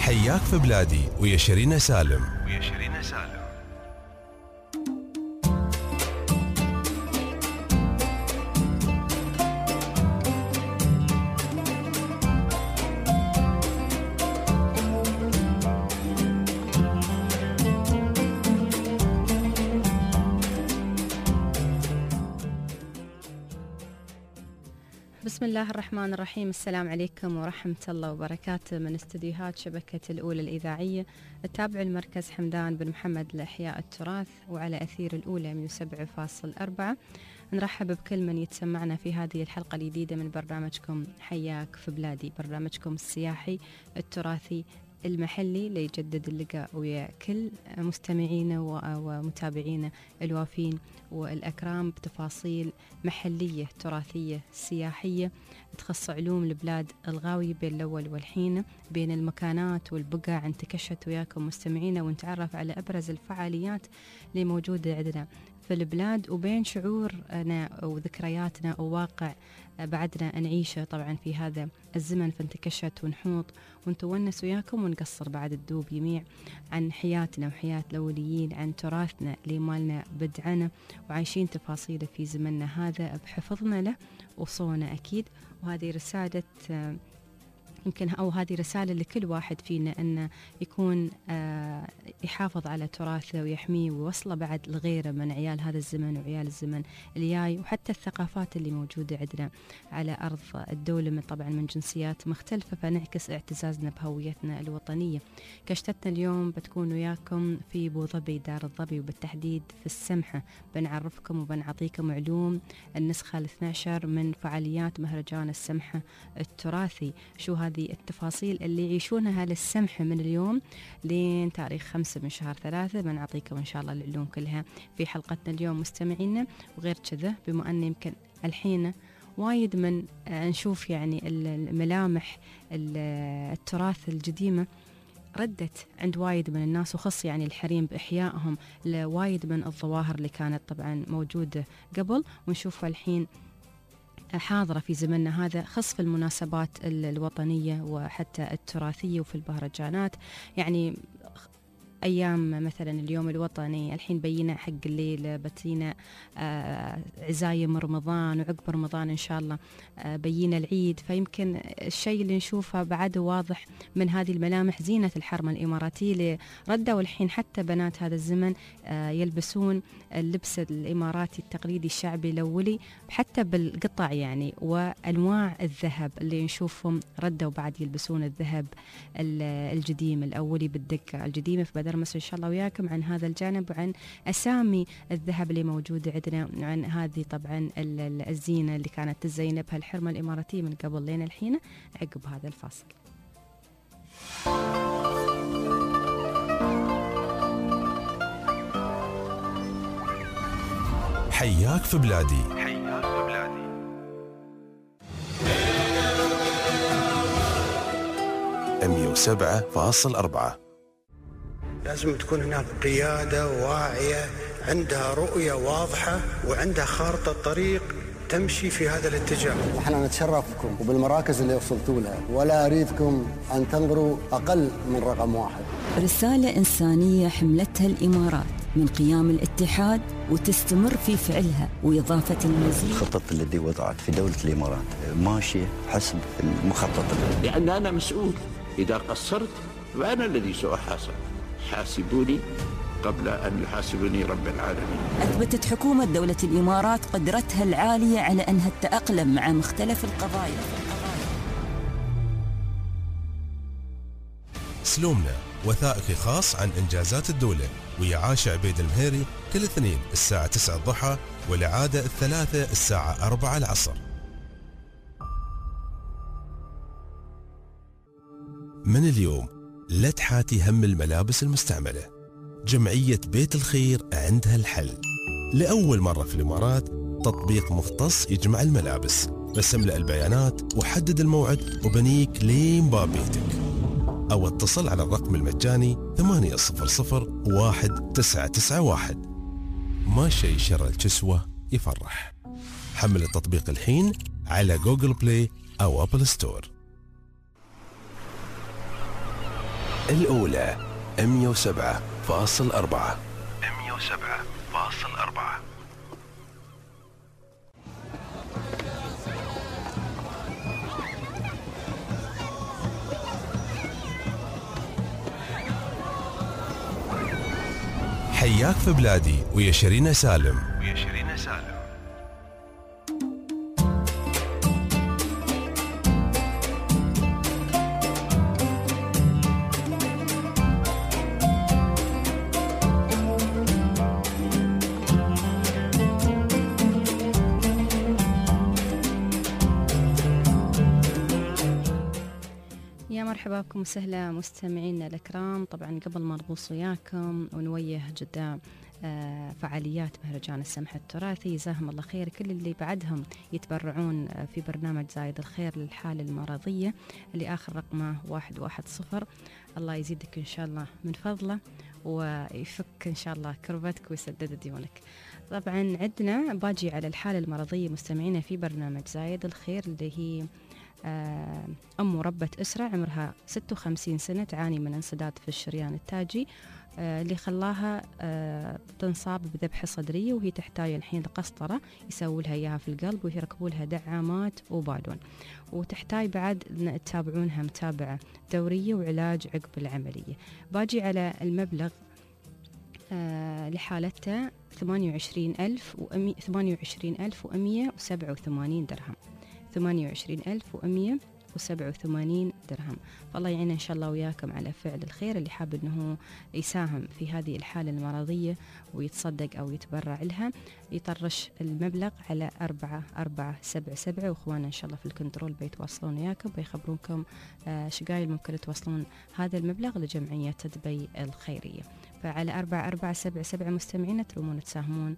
حياك في بلادي ويا شيرين سالم. بسم الله الرحمن الرحيم. السلام عليكم ورحمة الله وبركاته من استديوهات شبكة الأولى الإذاعية التابع المركز حمدان بن محمد لإحياء التراث وعلى أثير الأولى 107.4. نرحب بكل من يتسمعنا في هذه الحلقة الجديدة من برنامجكم حياك في بلادي، برنامجكم السياحي التراثي المحلي ليجدد اللقاء ويا كل مستمعينا ومتابعينا الوافين والأكرام بتفاصيل محلية تراثية سياحية تخص علوم البلاد الغاوية بين الأول والحين، بين المكانات والبقع. انتكشت وياكم مستمعينا ونتعرف على أبرز الفعاليات اللي موجودة عندنا في البلاد، وبين شعورنا وذكرياتنا وواقع بعدنا نعيشه طبعا في هذا الزمن. فانتكشت ونحوط ونتونس وياكم ونقصر بعد الدوب يميع عن حياتنا وحياة الأوليين، عن تراثنا اللي مالنا بدعنا وعايشين تفاصيله في زمننا هذا بحفظنا له وصونا أكيد. وهذه رسالة يمكن أو هذه رسالة لكل واحد فينا أن يكون يحافظ على تراثه ويحميه ويوصله بعد لغيره من عيال هذا الزمن وعيال الزمن الجاي، وحتى الثقافات اللي موجودة عندنا على أرض الدولة من طبعا من جنسيات مختلفة، فنعكس اعتزازنا بهويتنا الوطنية. كشتتنا اليوم بتكون وياكم في أبو ظبي، دار الظبي، وبالتحديد في السمحة. بنعرفكم وبنعطيكم علوم النسخة 12 من فعاليات مهرجان السمحة التراثي. شو هذه التفاصيل اللي يعيشونها للسمح من اليوم لين تاريخ 5 من شهر 3. بنعطيكم إن شاء الله العلوم كلها في حلقتنا اليوم مستمعينا. وغير كذا بما أن يمكن الحين وايد من نشوف يعني الملامح التراث القديمة ردت عند وايد من الناس، وخص يعني الحريم بإحيائهم لوايد من الظواهر اللي كانت طبعا موجودة قبل، ونشوفها الحين حاضرة في زمننا هذا، خص في المناسبات الوطنية وحتى التراثية وفي البهرجانات. يعني أيام مثلا اليوم الوطني الحين بينا حق الليل، بتينا عزايم رمضان، وعقب رمضان إن شاء الله بينا العيد. فيمكن الشيء اللي نشوفه بعد واضح من هذه الملامح زينة الحرمة الإماراتية اللي ردوا الحين حتى بنات هذا الزمن يلبسون اللبس الإماراتي التقليدي الشعبي الأولي حتى بالقطع يعني، وأنواع الذهب اللي نشوفهم ردوا بعد يلبسون الذهب القديم الأولي بالدقة القديمة. فبدر مصر إن شاء الله وياكم عن هذا الجانب وعن أسامي الذهب اللي موجودة عندنا، وعن هذه طبعا الزينة اللي كانت تزين بها الحرمة الإماراتية من قبل لين الحين عقب هذا الفاصل. حياك في بلادي. 107.4. لازم تكون هناك قيادة واعية عندها رؤية واضحة وعندها خارطة طريق تمشي في هذا الاتجاه. احنا نتشرف بكم وبالمراكز اللي وصلتوا لها، ولا أريدكم أن تنظروا أقل من رقم 1. رسالة إنسانية حملتها الإمارات من قيام الاتحاد وتستمر في فعلها وإضافة المزيد. الخطط التي وضعت في دولة الإمارات ماشية حسب المخطط، لأن أنا مسؤول. إذا قصرت فأنا الذي سأحاسب. حاسبوني قبل أن يحاسبني رب العالمين. أثبتت حكومة دولة الإمارات قدرتها العالية على أنها تتأقلم مع مختلف القضايا. سلومنا وثائقي خاص عن إنجازات الدولة ويا عاشع عبيد المهيري كل اثنين الساعة 9 الضحى، والإعادة 3 الساعة 4 العصر. من اليوم لا تحاتي هم الملابس المستعملة. جمعية بيت الخير عندها الحل. لأول مرة في الإمارات تطبيق مختص يجمع الملابس. بس املأ البيانات وحدد الموعد وبنيك لين باب بيتك، أو اتصل على الرقم المجاني 800-1991. ما شيء شر الكسوة يفرح. حمل التطبيق الحين على جوجل بلاي أو أبل ستور. الأولى 107.4. حياك في بلادي ويا شيرين سالم. مرحبا بكم وسهلا مستمعينا الكرام. طبعا قبل ما نغوص وياكم ونوجه قدام فعاليات مهرجان السمح التراثي، جزاهم الله خير كل اللي بعدهم يتبرعون في برنامج زايد الخير للحالة المرضية اللي آخر رقمه 110. الله يزيدك إن شاء الله من فضله ويفك إن شاء الله كربتك ويسدد ديونك. طبعا عندنا باجي على الحالة المرضية مستمعينا في برنامج زايد الخير اللي هي أم مربة أسرة عمرها 56 سنة تعاني من انسداد في الشريان التاجي اللي خلاها تنصاب بذبحة صدرية، وهي تحتاج الحين قسطرة يسووا لها إياها في القلب ويركبوا لها دعامات وبالون، وتحتاج بعد تتابعونها متابعة دورية وعلاج عقب العملية. باجي على المبلغ لحالتها 28,187 درهم. 28,187 درهم. فالله يعين إن شاء الله وياكم على فعل الخير. اللي حاب أنه يساهم في هذه الحالة المرضية ويتصدق أو يتبرع لها يطرش المبلغ على 4477، وإخوانا إن شاء الله في الكنترول بيتواصلون وياكم بيخبرونكم شقايل ممكن توصلون هذا المبلغ لجمعية دبي الخيرية. فعلى 4477 مستمعين ترومون تساهمون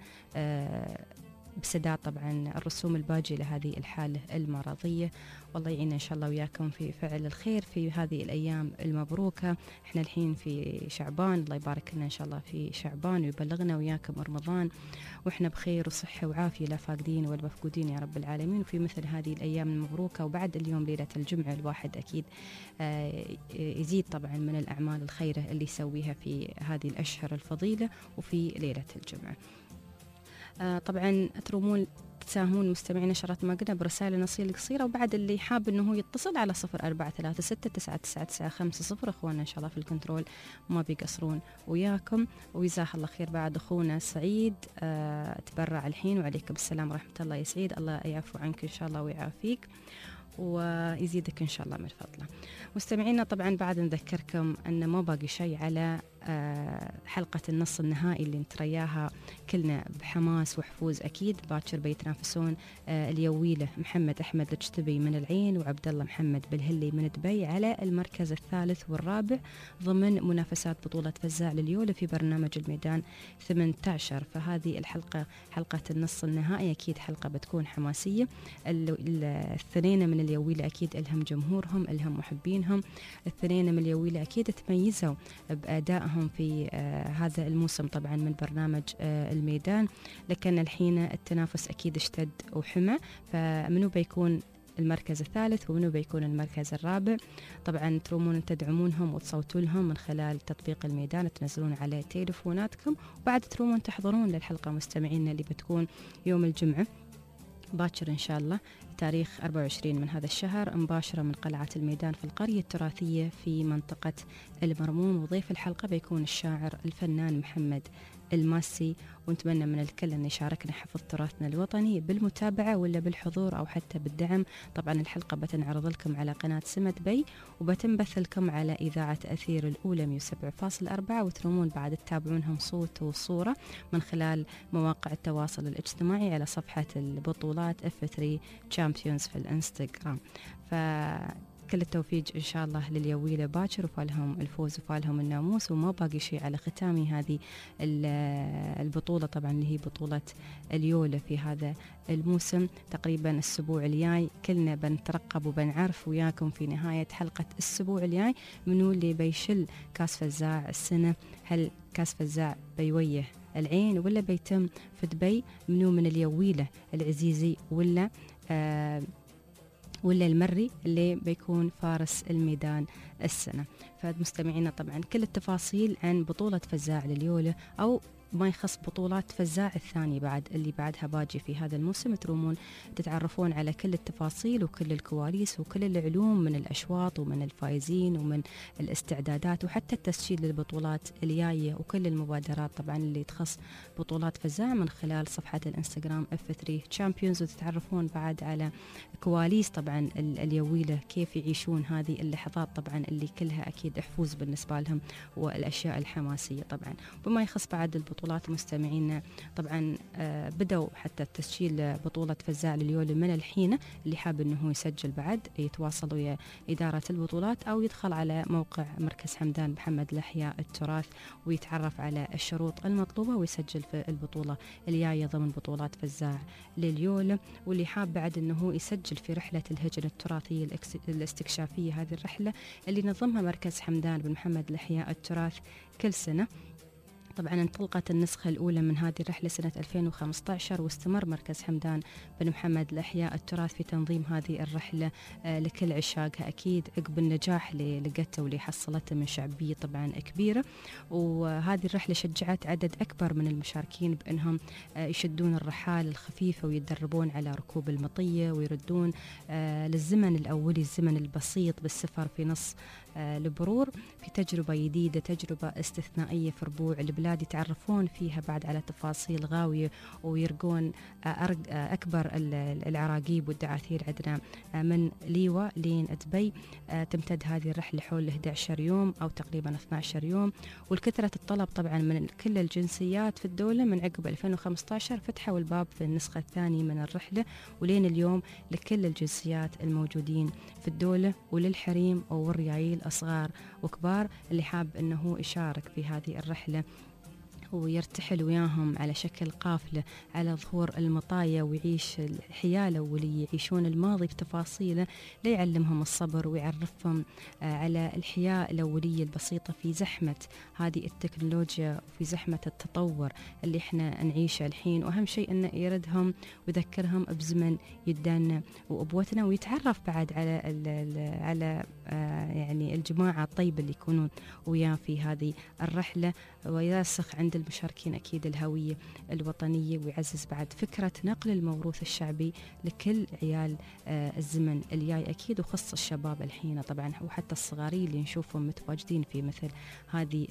بسداد طبعا الرسوم الباجي لهذه الحالة المرضية. والله يعيننا إن شاء الله وياكم في فعل الخير في هذه الأيام المبروكة. إحنا الحين في شعبان، الله يبارك لنا إن شاء الله في شعبان ويبلغنا وياكم رمضان وإحنا بخير وصحة وعافية لا فاقدين ولا مفقودين يا رب العالمين. وفي مثل هذه الأيام المبروكة وبعد اليوم ليلة الجمعة الواحد أكيد يزيد طبعا من الأعمال الخيرة اللي يسويها في هذه الأشهر الفضيلة وفي ليلة الجمعة. طبعا ترومون تساهمون مستمعين نشرات ما قلنا برسائل نصية قصيرة، وبعد اللي حاب انه يتصل على 0436999950. اخواننا ان شاء الله في الكنترول ما بيقصرون وياكم. وجزاه الله خير بعد اخونا سعيد تبرع الحين. وعليكم السلام ورحمة الله يا سعيد، الله يعفو عنك ان شاء الله ويعافيك ويزيدك إن شاء الله من فضله. مستمعينا طبعا بعد نذكركم أن ما باقي شيء على حلقة النص النهائي اللي نترياها كلنا بحماس وحفوز. أكيد باكر بيتنافسون اليويلة محمد أحمد الجتبي من العين وعبد الله محمد بالهلي من دبي على المركز الثالث والرابع ضمن منافسات بطولة فزاع لليولة في برنامج الميدان 18. فهذه الحلقة حلقة النص النهائي أكيد حلقة بتكون حماسية. الثنين من اليويلة أكيد إلهم جمهورهم إلهم محبينهم. الثنين من اليويلة أكيد تميزوا بأدائهم في هذا الموسم طبعا من برنامج الميدان، لكن الحين التنافس أكيد اشتد وحمى. فمنو بيكون المركز الثالث ومنو بيكون المركز الرابع؟ طبعا ترومون تدعمونهم وتصوتوا لهم من خلال تطبيق الميدان، تنزلون عليه تليفوناتكم، وبعد ترومون تحضرون للحلقة مستمعينا اللي بتكون يوم الجمعة باكر إن شاء الله تاريخ 24 من هذا الشهر مباشرة من قلعة الميدان في القرية التراثية في منطقة المرموم. وضيف الحلقة بيكون الشاعر الفنان محمد الماسي. ونتمنى من الكل أن يشاركنا حفظ تراثنا الوطني بالمتابعة ولا بالحضور أو حتى بالدعم. طبعا الحلقة بتنعرض لكم على قناة سمة بي وبتنبث لكم على إذاعة أثير الأولى 107.4، وترومون بعد تتابعونهم صوت وصورة من خلال مواقع التواصل الاجتماعي على صفحة البطولات F3 Champions في الانستغرام. كل التوفيق إن شاء الله لليويلة باكر وفالهم الفوز وفالهم الناموس. وما باقي شيء على ختامي هذه البطولة طبعا اللي هي بطولة اليولة في هذا الموسم. تقريبا الأسبوع الجاي كلنا بنترقب وبنعرف وياكم في نهاية حلقة الأسبوع الجاي منو اللي بيشل كاس فزاع السنة. هل كاس فزاع بيويه العين ولا بيتم في دبي؟ منو من اليويلة العزيزي ولا ولا المري اللي بيكون فارس الميدان السنة. فمستمعينا طبعا كل التفاصيل عن بطولة فزاع لليولة أو ما يخص بطولات فزاع الثاني بعد اللي بعدها باجي في هذا الموسم، ترومون تتعرفون على كل التفاصيل وكل الكواليس وكل العلوم من الأشواط ومن الفائزين ومن الاستعدادات وحتى التسجيل للبطولات الجاية وكل المبادرات طبعا اللي تخص بطولات فزاع من خلال صفحة الانستغرام F3 Champions. وتتعرفون بعد على كواليس طبعا اليويلة كيف يعيشون هذه اللحظات طبعا اللي كلها أكيد حفوز بالنسبة لهم والأشياء الحماسية طبعا. بما يخص بعد البطولات مستمعينا طبعا بدأوا حتى التسجيل بطولة فزاع لليولة من الحين، اللي حاب انه يسجل بعد يتواصل ويا إدارة البطولات او يدخل على موقع مركز حمدان محمد لإحياء التراث ويتعرف على الشروط المطلوبة ويسجل في البطولة الجاية ضمن بطولات فزاع لليولة. واللي حاب بعد انه يسجل في رحلة الهجن التراثية الاستكشافية، هذه الرحلة اللي نظمها مركز حمدان بن محمد لإحياء التراث كل سنة. طبعا انطلقت النسخة الأولى من هذه الرحلة سنة 2015 واستمر مركز حمدان بن محمد لإحياء التراث في تنظيم هذه الرحلة لكل عشاقها أكيد عقب النجاح اللي لقته واللي حصلته من شعبية طبعا كبيرة. وهذه الرحلة شجعت عدد أكبر من المشاركين بأنهم يشدون الرحال الخفيفة ويتدربون على ركوب المطية ويردون للزمن الأولي، الزمن البسيط بالسفر في نص البرور، في تجربة جديدة، تجربة استثنائية في ربوع البلاد يتعرفون فيها بعد على تفاصيل غاوية ويرقون أكبر العراقيب والدعاثير عندنا من ليوة لين دبي. تمتد هذه الرحلة حول 11 يوم أو تقريبا 12 يوم، والكثرة الطلب طبعا من كل الجنسيات في الدولة من عقب 2015 فتحوا الباب في النسخة الثانية من الرحلة ولين اليوم لكل الجنسيات الموجودين في الدولة وللحريم والريايل أصغار وكبار اللي حاب أنه يشارك في هذه الرحلة ويرتحل وياهم على شكل قافلة على ظهور المطايا ويعيش الحيالة واللي يعيشون الماضي بتفاصيله ليعلمهم الصبر ويعرفهم على الحياة الأولية البسيطة في زحمة هذه التكنولوجيا وفي زحمة التطور اللي احنا نعيشه الحين. وأهم شيء أنه يردهم ويذكرهم بزمن يدانا وأبوتنا ويتعرف بعد على يعني الجماعة الطيبة اللي يكونون وياه في هذه الرحلة، ويرسخ عند المشاركين أكيد الهوية الوطنية ويعزز بعد فكرة نقل الموروث الشعبي لكل عيال الزمن الجاي أكيد، وخص الشباب الحين طبعا وحتى الصغارين اللي نشوفهم متواجدين في مثل هذه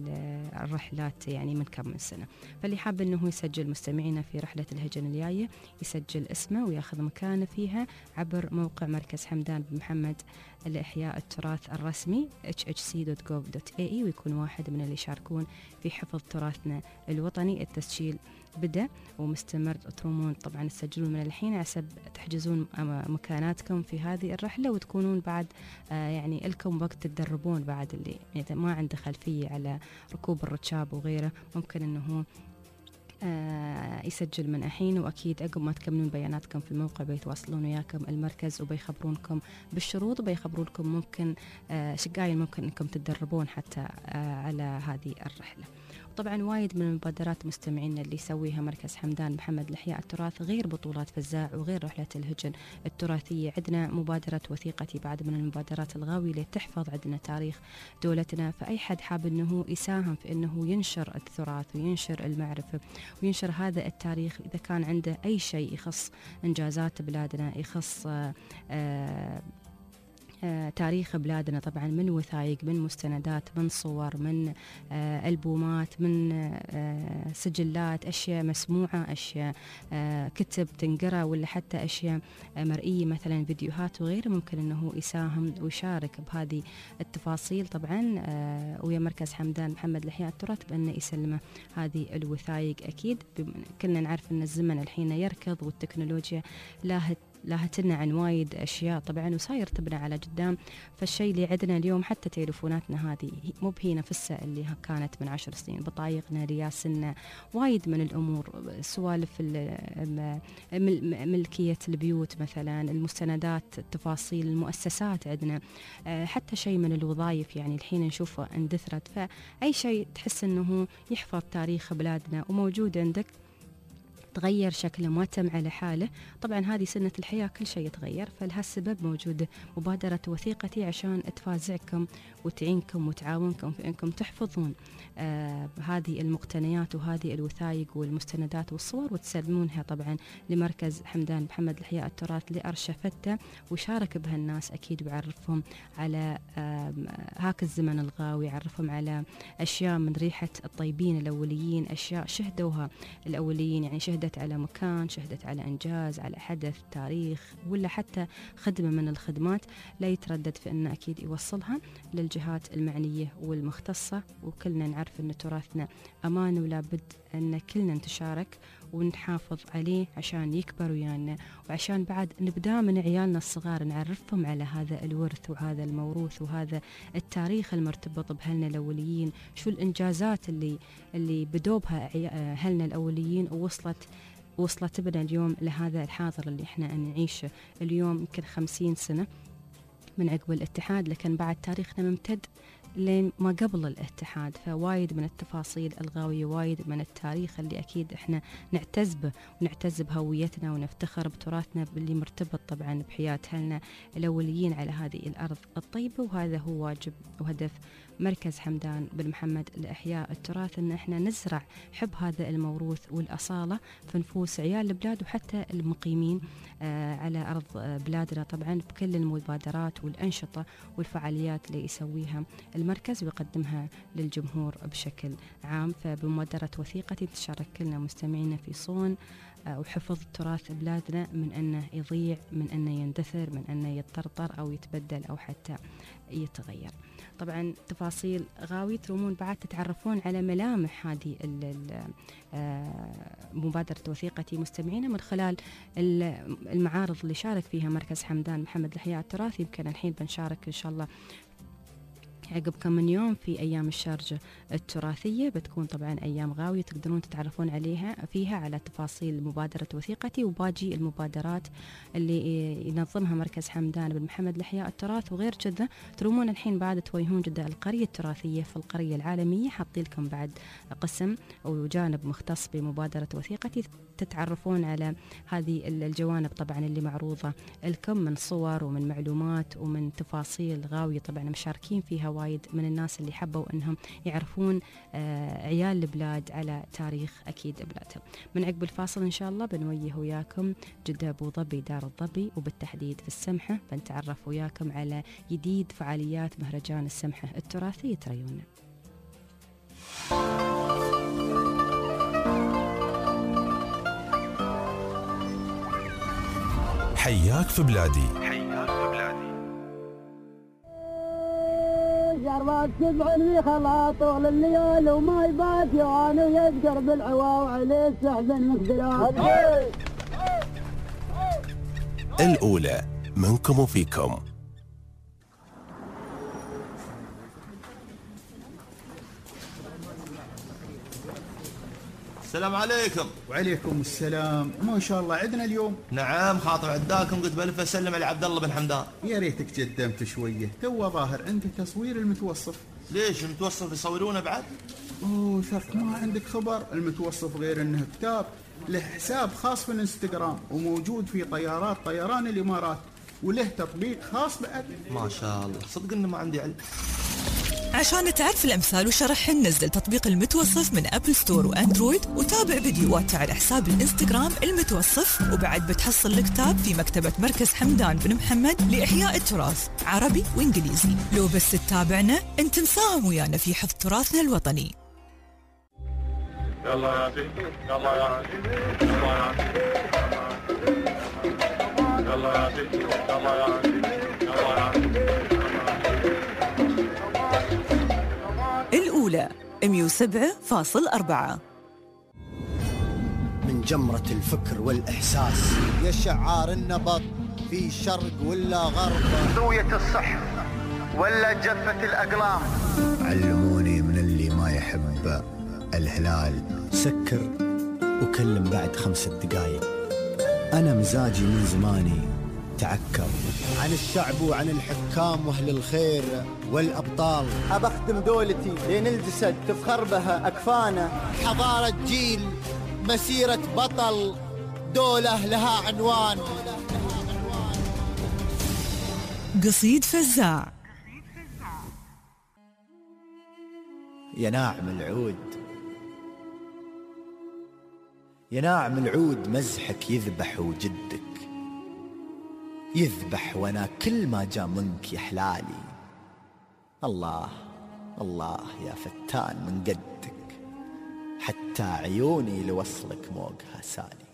الرحلات يعني من كم من سنة. فاللي حاب أنه يسجل مستمعينا في رحلة الهجن الجاية يسجل اسمه وياخذ مكانه فيها عبر موقع مركز حمدان بن محمد لإحياء التراث الرسمي hhc.gov.ae ويكون واحد من اللي يشاركون في حفظ تراثنا الوطني. التسجيل بدأ ومستمر، ترومون طبعا تسجلون من الحين عسب تحجزون مكاناتكم في هذه الرحلة وتكونون بعد يعني لكم وقت تتدربون بعد اللي يعني ما عنده خلفية على ركوب الركاب وغيره ممكن أنه يسجل من الحين. وأكيد عقب ما تكملون بياناتكم في الموقع بيتواصلون وياكم المركز وبيخبرونكم بالشروط وبيخبرونكم ممكن شقايل ممكن أنكم تتدربون حتى على هذه الرحلة. طبعا وايد من المبادرات مستمعينا اللي يسويها مركز حمدان محمد لإحياء التراث غير بطولات فزاع وغير رحلة الهجن التراثية. عندنا مبادرة وثيقتي بعد من المبادرات الغاوية اللي تحفظ عندنا تاريخ دولتنا. فأي حد حاب أنه يساهم في أنه ينشر التراث وينشر المعرفة وينشر هذا التاريخ، إذا كان عنده أي شيء يخص إنجازات بلادنا يخص تاريخ بلادنا طبعا من وثائق من مستندات من صور من ألبومات من سجلات أشياء مسموعة أشياء كتب تنقرأ ولا حتى أشياء مرئية مثلا فيديوهات وغيره ممكن أنه يساهم ويشارك بهذه التفاصيل طبعا ويا مركز حمدان محمد لإحياء التراث بأنه يسلمه هذه الوثائق. أكيد كلنا نعرف أن الزمن الحين يركض والتكنولوجيا لا تنع عن وايد أشياء طبعا وصاير تبنى على قدام. فالشيء اللي عندنا اليوم حتى تليفوناتنا هذه مو بهي نفسها اللي كانت من 10 سنين، بطايقنا رياسنا وايد من الأمور، سوالف ملكية البيوت مثلا، المستندات، التفاصيل، المؤسسات عندنا، حتى شيء من الوظائف يعني الحين نشوفه اندثرت. فأي شيء تحس أنه يحفظ تاريخ بلادنا وموجود عندك تغير شكله ما تم على حاله. طبعا هذه سنة الحياة، كل شيء يتغير، فلهالسبب موجودة مبادرة وثيقتي عشان تفازعكم وتعينكم وتعاونكم في أنكم تحفظون هذه المقتنيات وهذه الوثائق والمستندات والصور وتسلمونها طبعا لمركز حمدان محمد لإحياء التراث لأرشفته، وشارك بها الناس أكيد ويعرفهم على هاك الزمن الغاوي، يعرفهم على أشياء من ريحة الطيبين الأوليين، أشياء شهدوها الأوليين، يعني شهدت على مكان، شهدت على إنجاز، على حدث، تاريخ، ولا حتى خدمة من الخدمات، لا يتردد في أنه أكيد يوصلها للجهات المعنية والمختصة. وكلنا نعرف أن تراثنا أمان، ولا بد أن كلنا نتشارك ونحافظ عليه عشان يكبر ويانا، وعشان بعد نبدأ من عيالنا الصغار نعرفهم على هذا الورث وهذا الموروث وهذا التاريخ المرتبط بأهلنا الأوليين، شو الإنجازات اللي بدوبها أهلنا الأوليين ووصلت بنا اليوم لهذا الحاضر اللي احنا نعيشه اليوم. يمكن 50 سنة من عقب الاتحاد، لكن بعد تاريخنا ممتد لين ما قبل الاتحاد، فوايد من التفاصيل الغاوية، وايد من التاريخ اللي أكيد إحنا نعتز به ونعتز بهويتنا ونفتخر بتراثنا اللي مرتبط طبعا بحياة أهلنا الأوليين على هذه الأرض الطيبة. وهذا هو واجب وهدف مركز حمدان بن محمد لإحياء التراث، أن إحنا نزرع حب هذا الموروث والأصالة في نفوس عيال البلاد وحتى المقيمين على أرض بلادنا، طبعا بكل المبادرات والأنشطة والفعاليات اللي يسويها المركز ويقدمها للجمهور بشكل عام. فبمبادرة وثيقتي تشارك كلنا مستمعينا في صون وحفظ تراث بلادنا من أنه يضيع، من أنه يندثر، من أنه يتطرطر أو يتبدل أو حتى يتغير. طبعا تفاصيل غاوي ترومون بعد تتعرفون على ملامح هذه مبادرة وثيقتي مستمعينا من خلال المعارض اللي شارك فيها مركز حمدان محمد لإحياء التراث. يمكن الحين بنشارك إن شاء الله عقب كم من يوم في أيام الشارجة التراثية، بتكون طبعا أيام غاوية تقدرون تتعرفون فيها على تفاصيل مبادرة وثيقتي وباقي المبادرات اللي ينظمها مركز حمدان بن محمد لإحياء التراث. وغير كذا ترومون الحين بعد توجهون جدا القرية التراثية في القرية العالمية، حاطين لكم بعد قسم أو جانب مختص بمبادرة وثيقتي، تتعرفون على هذه الجوانب طبعا اللي معروضة لكم من صور ومن معلومات ومن تفاصيل غاوية. طبعا مشاركين فيها وايد من الناس اللي حبوا انهم يعرفون عيال البلاد على تاريخ اكيد بلادهم. من عقب الفاصل ان شاء الله بنوجه وياكم جدة ابو ظبي دار الظبي، وبالتحديد في السمحة بنتعرف وياكم على جديد فعاليات مهرجان السمحة التراثي. تريونا حياك في بلادي. جربت تبعني خلاص طول الليل وما يبات يوان ويذكر بالعوا وعليه السحب المقدرات. الأولى منكم وفيكم. السلام عليكم. وعليكم السلام. ما شاء الله عندنا اليوم. نعم خاطر عداكم، قلت بلف اسلم على عبد الله بن حمدان. يا ريتك قدمت شويه، تو ظاهر انت تصوير المتوصف. ليش المتوصف يصورونه بعد؟ شرط ما عندك خبر. المتوصف غير انه كتاب له حساب خاص في الانستغرام وموجود في طيران الامارات، وله تطبيق خاص بعد. ما شاء الله، صدق انه ما عندي علم. عشان تعرف الأمثال وشرحهن نزل تطبيق المتوصف من أبل ستور وأندرويد، وتابع فيديوهات على حساب الإنستغرام المتوصف. وبعد بتحصل الكتاب في مكتبة مركز حمدان بن محمد لإحياء التراث عربي وإنجليزي. لو بس تتابعنا أنت مساهم ويانا في حفظ تراثنا الوطني. يلا يا عزيز، يلا يا عزيز، يلا يا عزيز، يلا يا عزيز، يلا يا عزيز، يلا يا عزيز. الأولى 107.4. من جمرة الفكر والإحساس يا شعار النبض في شرق ولا غرب، زوية الصح ولا جفة الأقلام. علموني من اللي ما يحب الهلال سكر وكلم بعد 5 دقايق. أنا مزاجي من زماني تعكر عن الشعب وعن الحكام واهل الخير والابطال. ابخدم دولتي لين الجسد تفخر بها اكفانه. حضاره جيل مسيرة بطل دولة لها عنوان. قصيد فزاع. يا ناعم العود يا ناعم العود، مزحك يذبح وجدك يذبح، وانا كل ما جاء منك يحلالي. الله الله يا فتان من قدك، حتى عيوني لوصلك موقها سالي.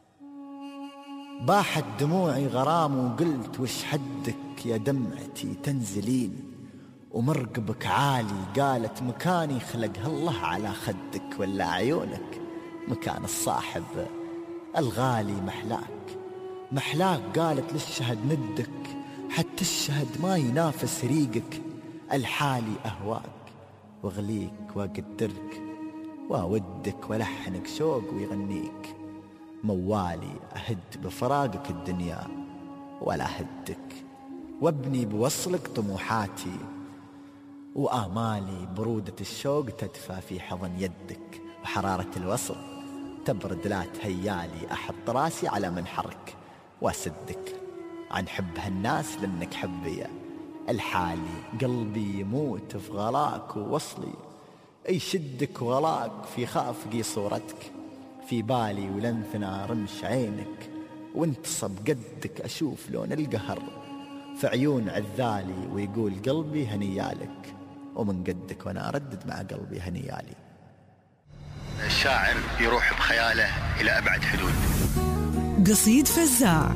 باحت دموعي غرام وقلت وش حدك يا دمعتي تنزلين، ومرقبك عالي قالت مكاني خلقها الله على خدك، ولا عيونك مكان الصاحب الغالي محلاك. محلاك قالت للشهد ندك، حتى الشهد ما ينافس ريقك. الحالي أهواك واغليك واقدرك، واودك ولحنك شوق ويغنيك. موالي أهد بفراقك الدنيا ولا هدك، وابني بوصلك طموحاتي، وآمالي برودة الشوق تدفى في حضن يدك. وحرارة الوصل تبرد لا تهيالي، أحط راسي على منحرك واسدك. عن حب هالناس لأنك حبي الحالي، قلبي يموت في غلاك ووصلي، يشدك وغلاك في خافقي صورتك. في بالي ولنثنا رمش عينك، وانتصب قدك أشوف لون القهر في عيون عذالي، ويقول قلبي هنيالك، ومن قدك وانا أردد مع قلبي هنيالي. الشاعر يروح بخياله إلى أبعد حدود. قصيد فزاع.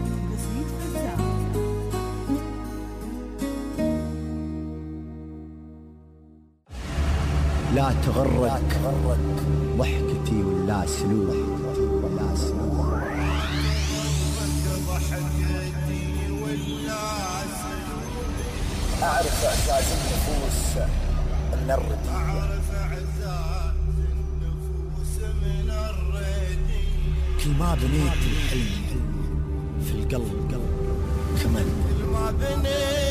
لا تغرك ضحكتي ولا سلوك، أعرف إعزاز النفوس من الردية، كل ما بنيت الحلم في القلب كمل، كل ما بنيت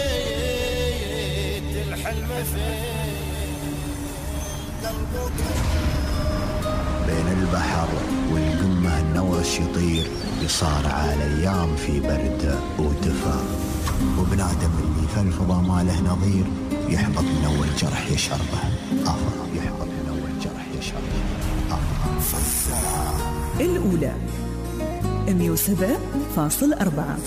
الحلم في قلبك. بين البحر والقمة النوش يطير، يصارع الأيام في برد ودفا، وبنادم اللي في الفضا ما له نظير، يحبط من أول جرح يشربه يحبط من أول جرح يشربه. الأولى 107.4.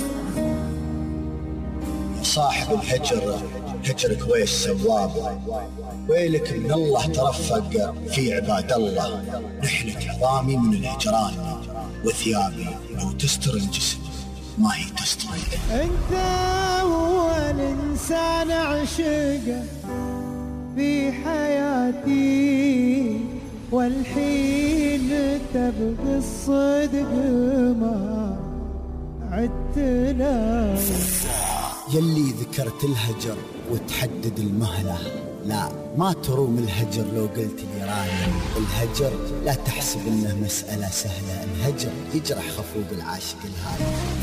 صاحب الهجر هجرك ويش سواب، ويلك من الله ترفق في عباد الله. نحلك عظامي من الهجران، وثيابي لو تستر الجسم ما هي تستر. انت هو الانسان عشقه في حياتي، والحين تبغي الصدق ما عدت لا. يلي ذكرت الهجر وتحدد المهلة، لا ما تروم الهجر لو قلت لي رايم. الهجر لا تحسب انه مسألة سهلة، الهجر يجرح خفوق العاشق الهاي.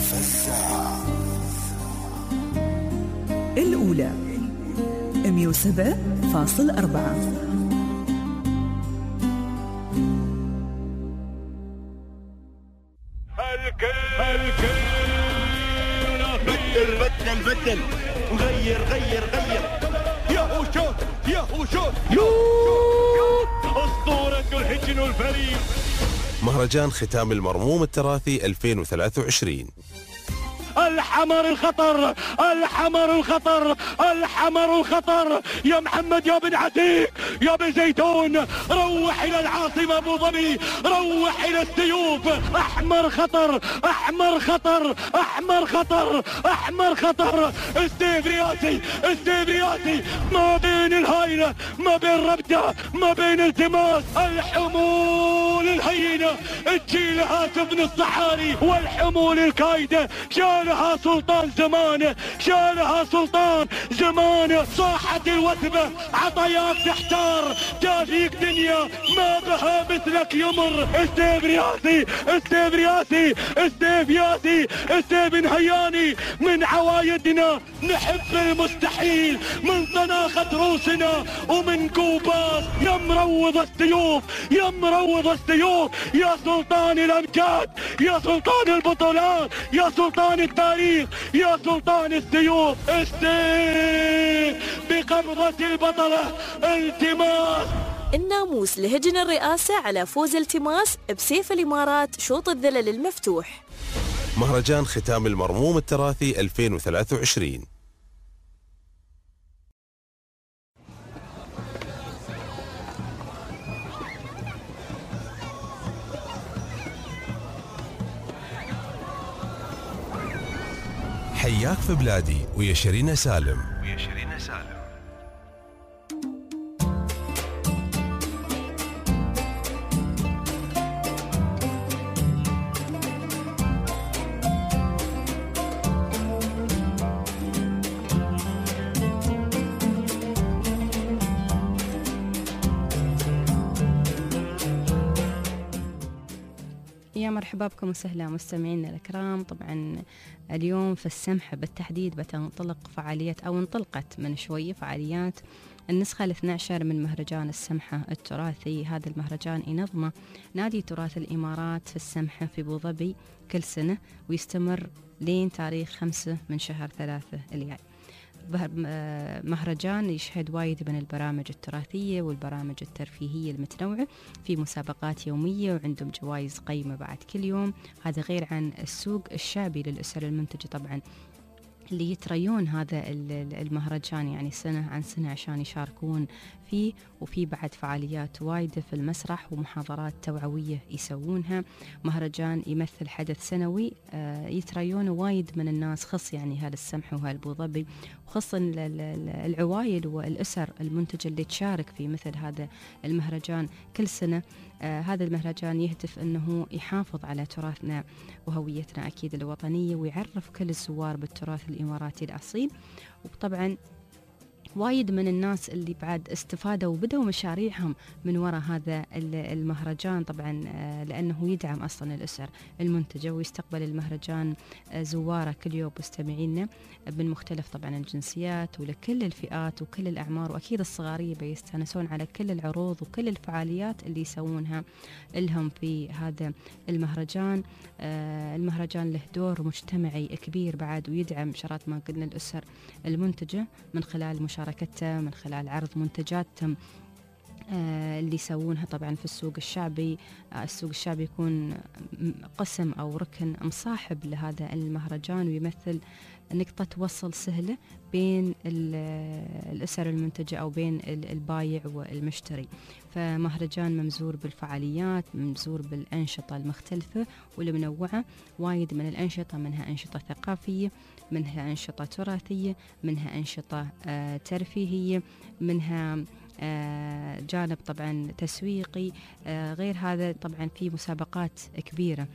الأولى 107.4. بدل غير يا وشوت أسطورة الهجن الفريق. مهرجان ختام المرموم التراثي 2023. الحمر الخطر يا محمد يا بن عتيق يا بن زيتون، روح إلى العاصمة أبو ظبي، روح إلى السيوف. أحمر خطر استيف رياسي ما بين الهاينة ما بين ربدة ما بين التماس. الحمول الهينة تشيلها سفن الصحاري، والحمول الكايدة شالها سلطان زمانه. صاحة الوثبة عطيات تحتار، تافيك دنيا ما بها مثلك يمر. استيف نهياني من عوايدنا، نحب المستحيل من طناخة روسنا ومن كوبات. يا مروض السيوف يا سلطان الأمجاد، يا سلطان البطولات، يا سلطان التاريخ، يا سلطان السيوف. السيف بقبضة البطلة التماس. الناموس لهجن الرئاسة على فوز التماس بسيف الإمارات شوط الذلل المفتوح. مهرجان ختام المرموم التراثي 2023. حياك في بلادي ويا شيرين سالم. يا مرحبا بكم وسهلا مستمعينا الكرام. طبعا اليوم في السمحة بالتحديد بتنطلق فعاليات أو انطلقت من شوية فعاليات النسخة 12 من مهرجان السمحة التراثي. هذا المهرجان ينظمه نادي تراث الإمارات في السمحة في أبو ظبي كل سنة، ويستمر لين تاريخ 5 من شهر 3 الجاي. مهرجان يشهد وايد من البرامج التراثية والبرامج الترفيهية المتنوعة، في مسابقات يومية وعندهم جوائز قيمة بعد كل يوم. هذا غير عن السوق الشعبي للأسر المنتجة طبعا اللي يتريون هذا المهرجان يعني سنة عن سنة عشان يشاركون فيه، وفي بعد فعاليات وايدة في المسرح ومحاضرات توعوية يسوونها. مهرجان يمثل حدث سنوي يتريونه وايد من الناس، خص يعني هالسمحة وهالأبو ظبي، وخصوصا العوائل والأسر المنتجة اللي تشارك في مثل هذا المهرجان كل سنة. هذا المهرجان يهدف أنه يحافظ على تراثنا وهويتنا أكيد الوطنية، ويعرف كل الزوار بالتراث الإماراتي الأصيل. وطبعا وايد من الناس اللي بعد استفادوا وبدأوا مشاريعهم من وراء هذا المهرجان طبعا، لأنه يدعم أصلا الأسر المنتجة، ويستقبل المهرجان زواره كل يوم مستمعينا من مختلف طبعا الجنسيات ولكل الفئات وكل الأعمار، وأكيد الصغارية بيستانسون على كل العروض وكل الفعاليات اللي يسوونها لهم في هذا المهرجان. المهرجان له دور مجتمعي كبير بعد، ويدعم شرط ما قلنا الأسر المنتجة من خلال مشاركته، من خلال عرض منتجاتهم اللي يسوونها طبعا في السوق الشعبي. السوق الشعبي يكون قسم أو ركن مصاحب لهذا المهرجان، ويمثل نقطة وصل سهلة بين الأسر المنتجة أو بين البايع والمشتري. فمهرجان ممزور بالفعاليات، ممزور بالأنشطة المختلفة والمنوعة، وايد من الأنشطة، منها أنشطة ثقافية، منها أنشطة تراثية، منها أنشطة ترفيهية، منها جانب طبعا تسويقي. غير هذا طبعا في مسابقات كبيرة،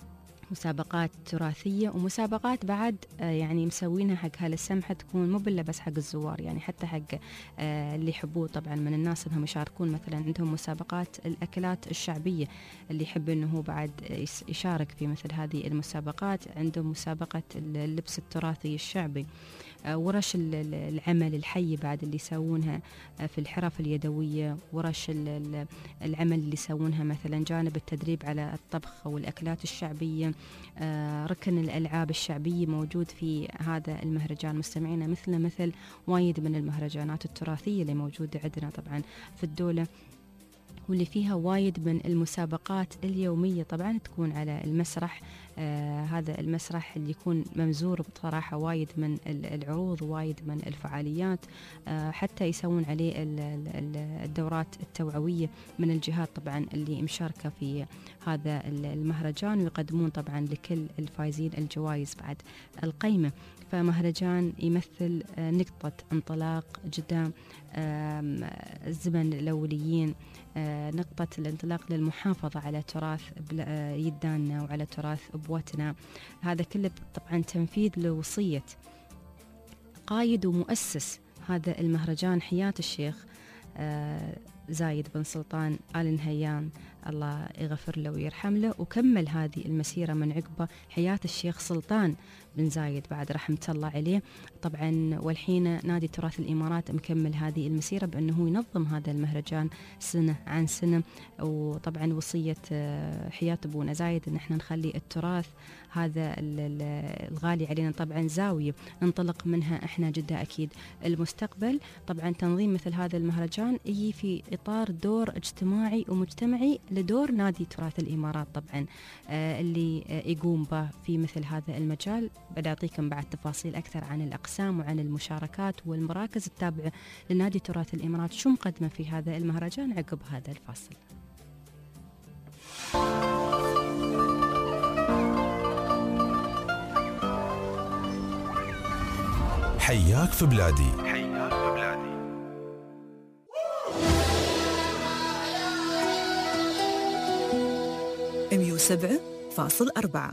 مسابقات تراثية ومسابقات بعد يعني مسوينها حق هالسمحة، تكون مو بالله بس حق الزوار، يعني حتى حق اللي يحبوه طبعا من الناس انهم يشاركون. مثلا عندهم مسابقات الأكلات الشعبية، اللي يحب انه بعد يشارك في مثل هذه المسابقات. عندهم مسابقة اللبس التراثي الشعبي، ورش العمل الحي بعد اللي يسوونها في الحرف اليدوية، ورش العمل اللي يسوونها مثلا جانب التدريب على الطبخ والأكلات الشعبية. ركن الألعاب الشعبية موجود في هذا المهرجان مستمعينا، مثل وايد من المهرجانات التراثية اللي موجودة عندنا طبعا في الدولة، واللي فيها وايد من المسابقات اليومية طبعا تكون على المسرح. هذا المسرح اللي يكون ممزور بصراحة وايد من العروض، وايد من الفعاليات، حتى يسوون عليه الدورات التوعوية من الجهات طبعا اللي مشاركة في هذا المهرجان، ويقدمون طبعا لكل الفائزين الجوائز بعد القيمة. فمهرجان يمثل نقطة انطلاق جدا الزمن الأوليين، نقطة الانطلاق للمحافظة على تراث يداننا وعلى تراث أبوتنا. هذا كله طبعا تنفيذ لوصية قائد ومؤسس هذا المهرجان حياة الشيخ زايد بن سلطان آل نهيان الله يغفر له ويرحم له، وكمل هذه المسيرة من عقبه حياة الشيخ سلطان بن زايد بعد رحمة الله عليه. طبعا والحين نادي تراث الإمارات مكمل هذه المسيرة بأنه ينظم هذا المهرجان سنة عن سنة. وطبعا وصية حياة أبونا زايد أن احنا نخلي التراث هذا الغالي علينا طبعا زاوية ننطلق منها احنا جدا أكيد المستقبل. طبعا تنظيم مثل هذا المهرجان يجي في إطار دور اجتماعي ومجتمعي لدور نادي تراث الإمارات طبعا اللي يقوم به في مثل هذا المجال. بدي أعطيكم بعد تفاصيل أكثر عن الأقسام وعن المشاركات والمراكز التابعة لنادي تراث الإمارات شو مقدمة في هذا المهرجان عقب هذا الفاصل. حياك في بلادي. 107.4.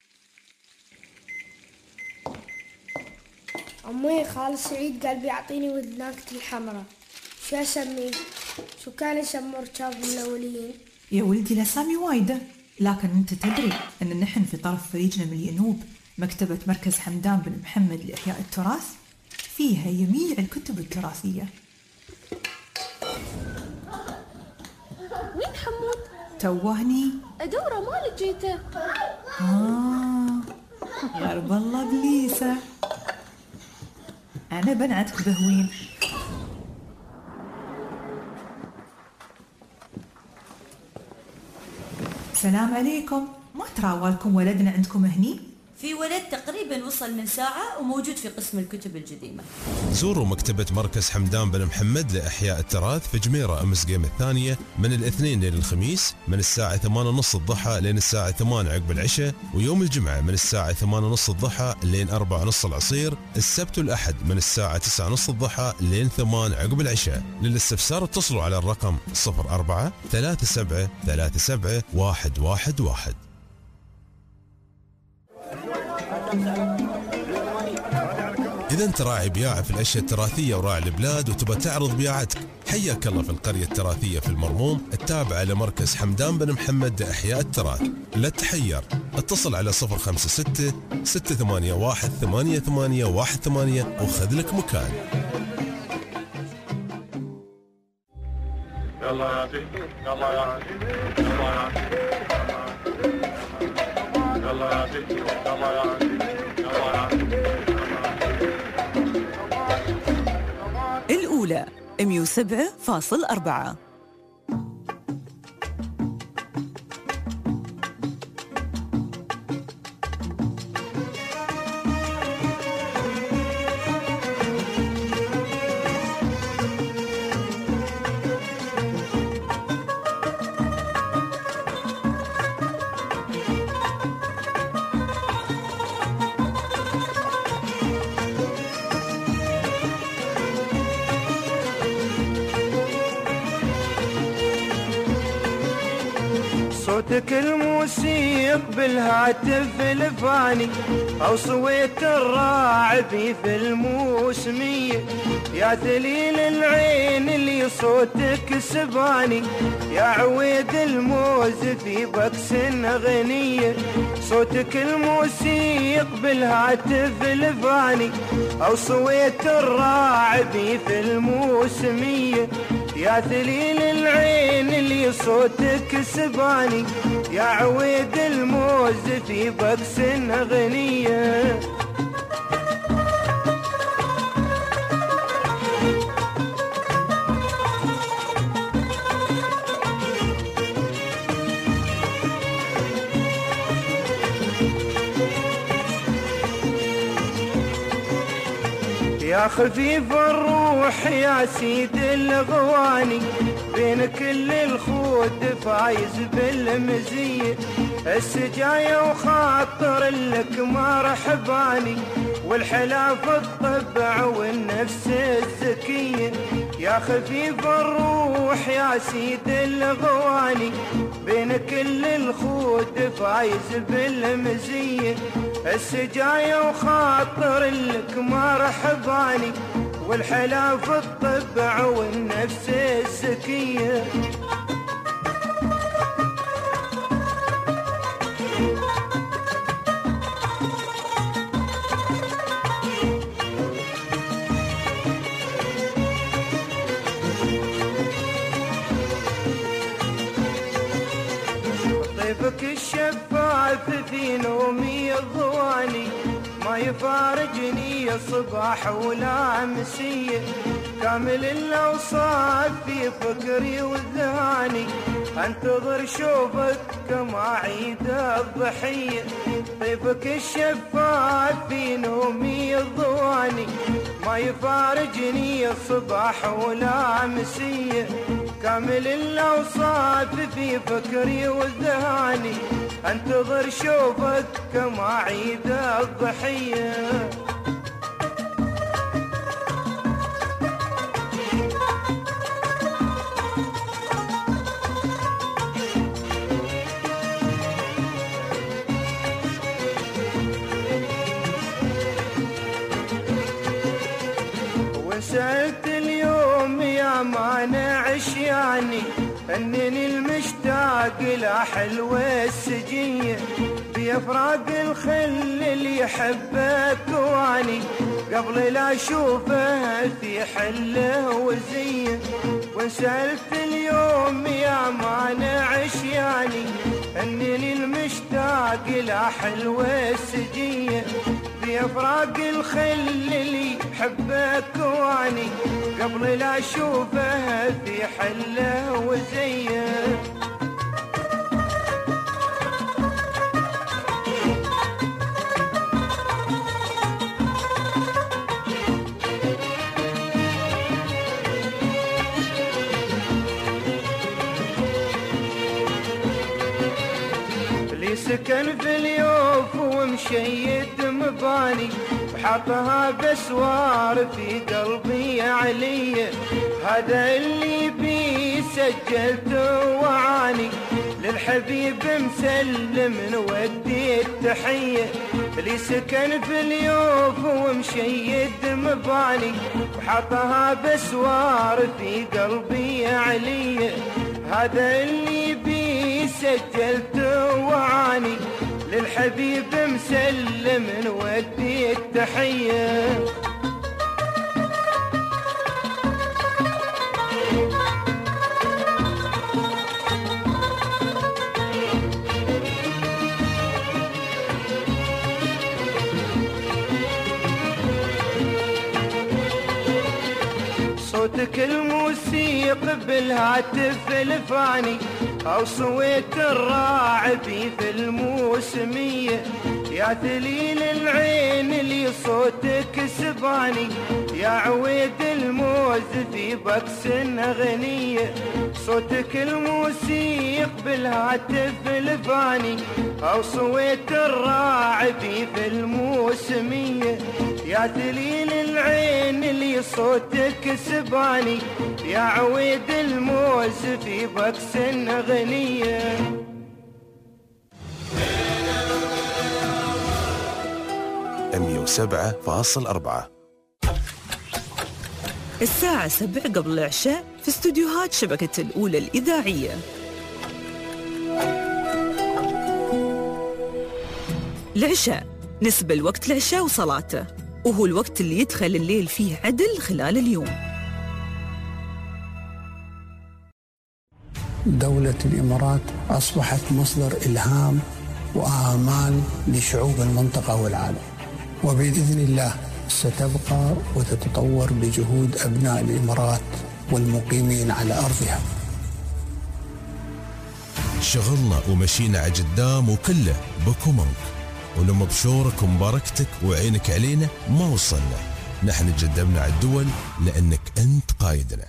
أمي خالد سعيد قال بيعطيني ودناكتي الحمراء، شو أسميه؟ شو كان يسموا ركاب الأولين؟ يا ولدي الأسامي وايدة، لكن أنت تدري أن نحن في طرف فريقنا من الينوب مكتبة مركز حمدان بن محمد لإحياء التراث فيها جميع الكتب التراثية. وين حمود؟ توهني أدوره ما لقيته. غرب الله بليسة، أنا بنعتك بهوين. السلام عليكم، ما تراوالكم ولدنا عندكم هني؟ في ولد تقريبا وصل من ساعة وموجود في قسم الكتب القديمة. زوروا مكتبة مركز حمدان بن محمد لإحياء التراث في جميرة أمس قيم الثانية من الاثنين لين الخميس من الساعة 8:30 الضحى لين الساعة 8 عقب العشاء، ويوم الجمعة من الساعة 8:30 الضحى لين 4:30 العصير، السبت والأحد من الساعة 9:30 الضحى لين 8 عقب العشاء. للاستفسار اتصلوا على الرقم 04 37 37 111. إذا أنت راعي بياعة في الأشياء التراثية وراعي البلاد وتبى تعرض بياعتك، حياك الله في القرية التراثية في المرموم التابعة لمركز حمدان بن محمد لإحياء التراث. لا تحير، اتصل على 056 681 8818 وخذ لك مكان. يلا يا عتيق، يلا يا عتيق، يلا يا عتيق، يلا يا عتيق، يلا يا عتيق، يلا يا عتيق. الأولى 107.4. صوتك الموسيق بالهاتف الفاني أو صويت الراعبي في الموسمية، يا ذليل العين اللي صوتك سباني، يا عويد الموز في بكس غنية. صوتك الموسيق بالهاتف الفاني أو صويت الراعبي في الموسمية، يا ذليل العين اللي صوتك سباني، يا عويد الموز في بكس غنية. يا خفيف الروح يا سيد الغواني، بين كل الخود فايز بالمزية، السجايا وخاطر لك مرحباني، والحلا في الطبع والنفس الزكية. يا خفيف الروح يا سيد الغواني، بين كل الخود فايز بالمزية، السجايا وخاطر لك مرحباني، والحلا في الطبع والنفس الزكية. الشفاف في نومي الضواني ما يفارقني الصباح ولا مسية كامل الأوصاف في فكري وذهاني انتظر شوفك كما عيد الضحية طيفك الشفاف في نومي الضواني ما يفارقني الصباح ولا مسية كامل الأوصاف في فكري وذهاني انتظر شوفك كما عيد الضحية وسألت اليوم يا مانع عشياني انني المشتاق لحلوة السجية بأفراق الخل اللي يحبك واني قبل لا اشوفه في حله وزيه وسألت اليوم يا مانع عشياني انني المشتاق لحلوة السجية بأفراق الخل اللي يحبك واني قبل لا اشوفه في حله وزيه سكن في اليوف ومشيد مباني وحطها بسوار في قلبي علي هذا اللي بي سجلته وعاني للحبيب مسلم نودي التحية اللي سكن في اليوف ومشيد مباني وحطها بسوار في قلبي علي هذا اللي بي سجلته وعاني للحبيب مسلم نودي التحية صوتك الموسيقى بالهاتف الفاني أو صويت الراعبي في الموسمية يا ثليل العين اللي صوتك سباني يا عويد الموز في بكس أغنية صوتك الموسيق بالهاتف الفاني أو صويت الراعبي في الموسمية يا ثليل العين اللي صوتك سباني يا عويد الموز في بكس أغنية 107.4 الساعة 7 قبل العشاء في استوديوهات شبكة الأولى الإذاعية. العشاء نسبة الوقت العشاء وصلاته، وهو الوقت اللي يدخل الليل فيه عدل خلال اليوم. دولة الإمارات أصبحت مصدر إلهام وآمال لشعوب المنطقة والعالم، وبإذن الله ستبقى وتتطور بجهود أبناء الإمارات والمقيمين على أرضها. شغلنا ومشينا عجدام وكله بكمك، ولما بشورك ومباركتك وعينك علينا ما وصلنا. نحن جدبنا على الدول لأنك أنت قايدنا.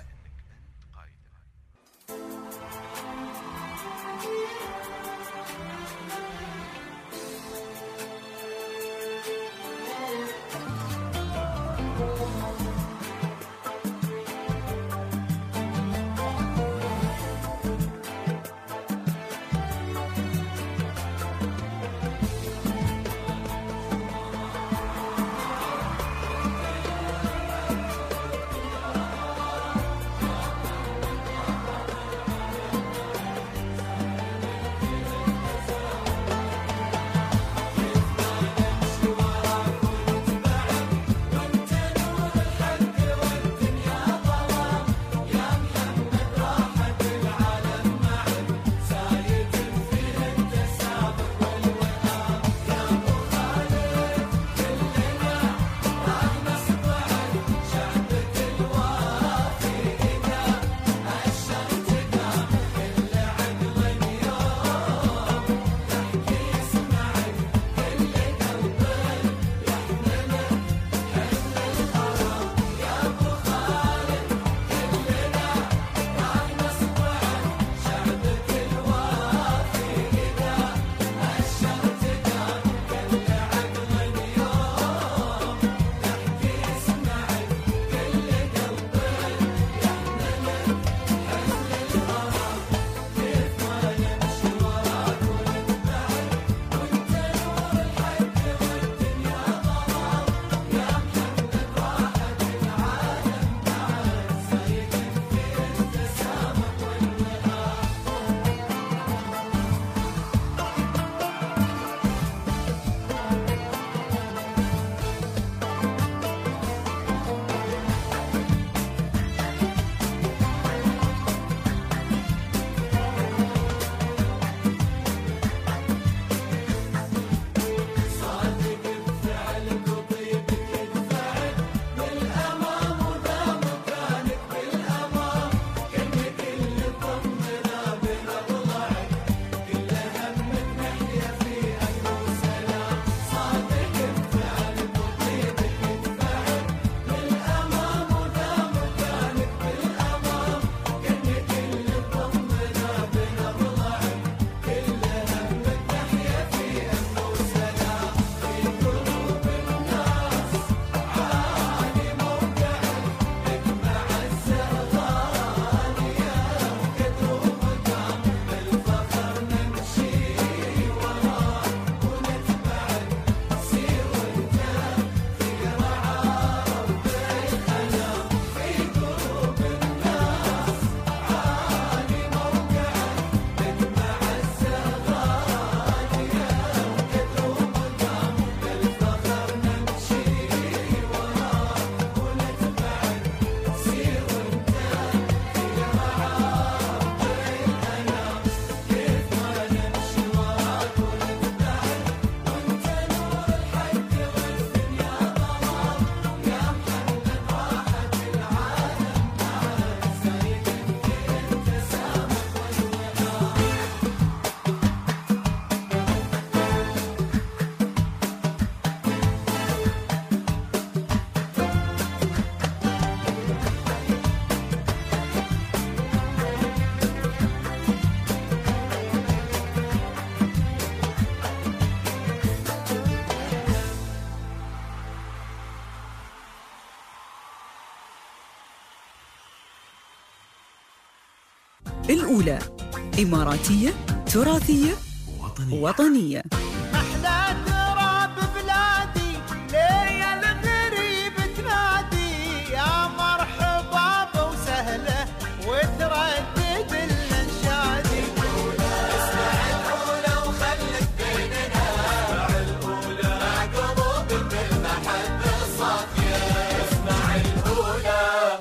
الأولى، إماراتية، تراثية، وطنية. أحلى تراب بلادي ليا الغريب تنادي يا مرحبا بوسهله وتردد الانشادي. اسمع الأولى وخلك بيننا، اسمع الأولى مع قلوب بالمحبة الصافية. اسمع الأولى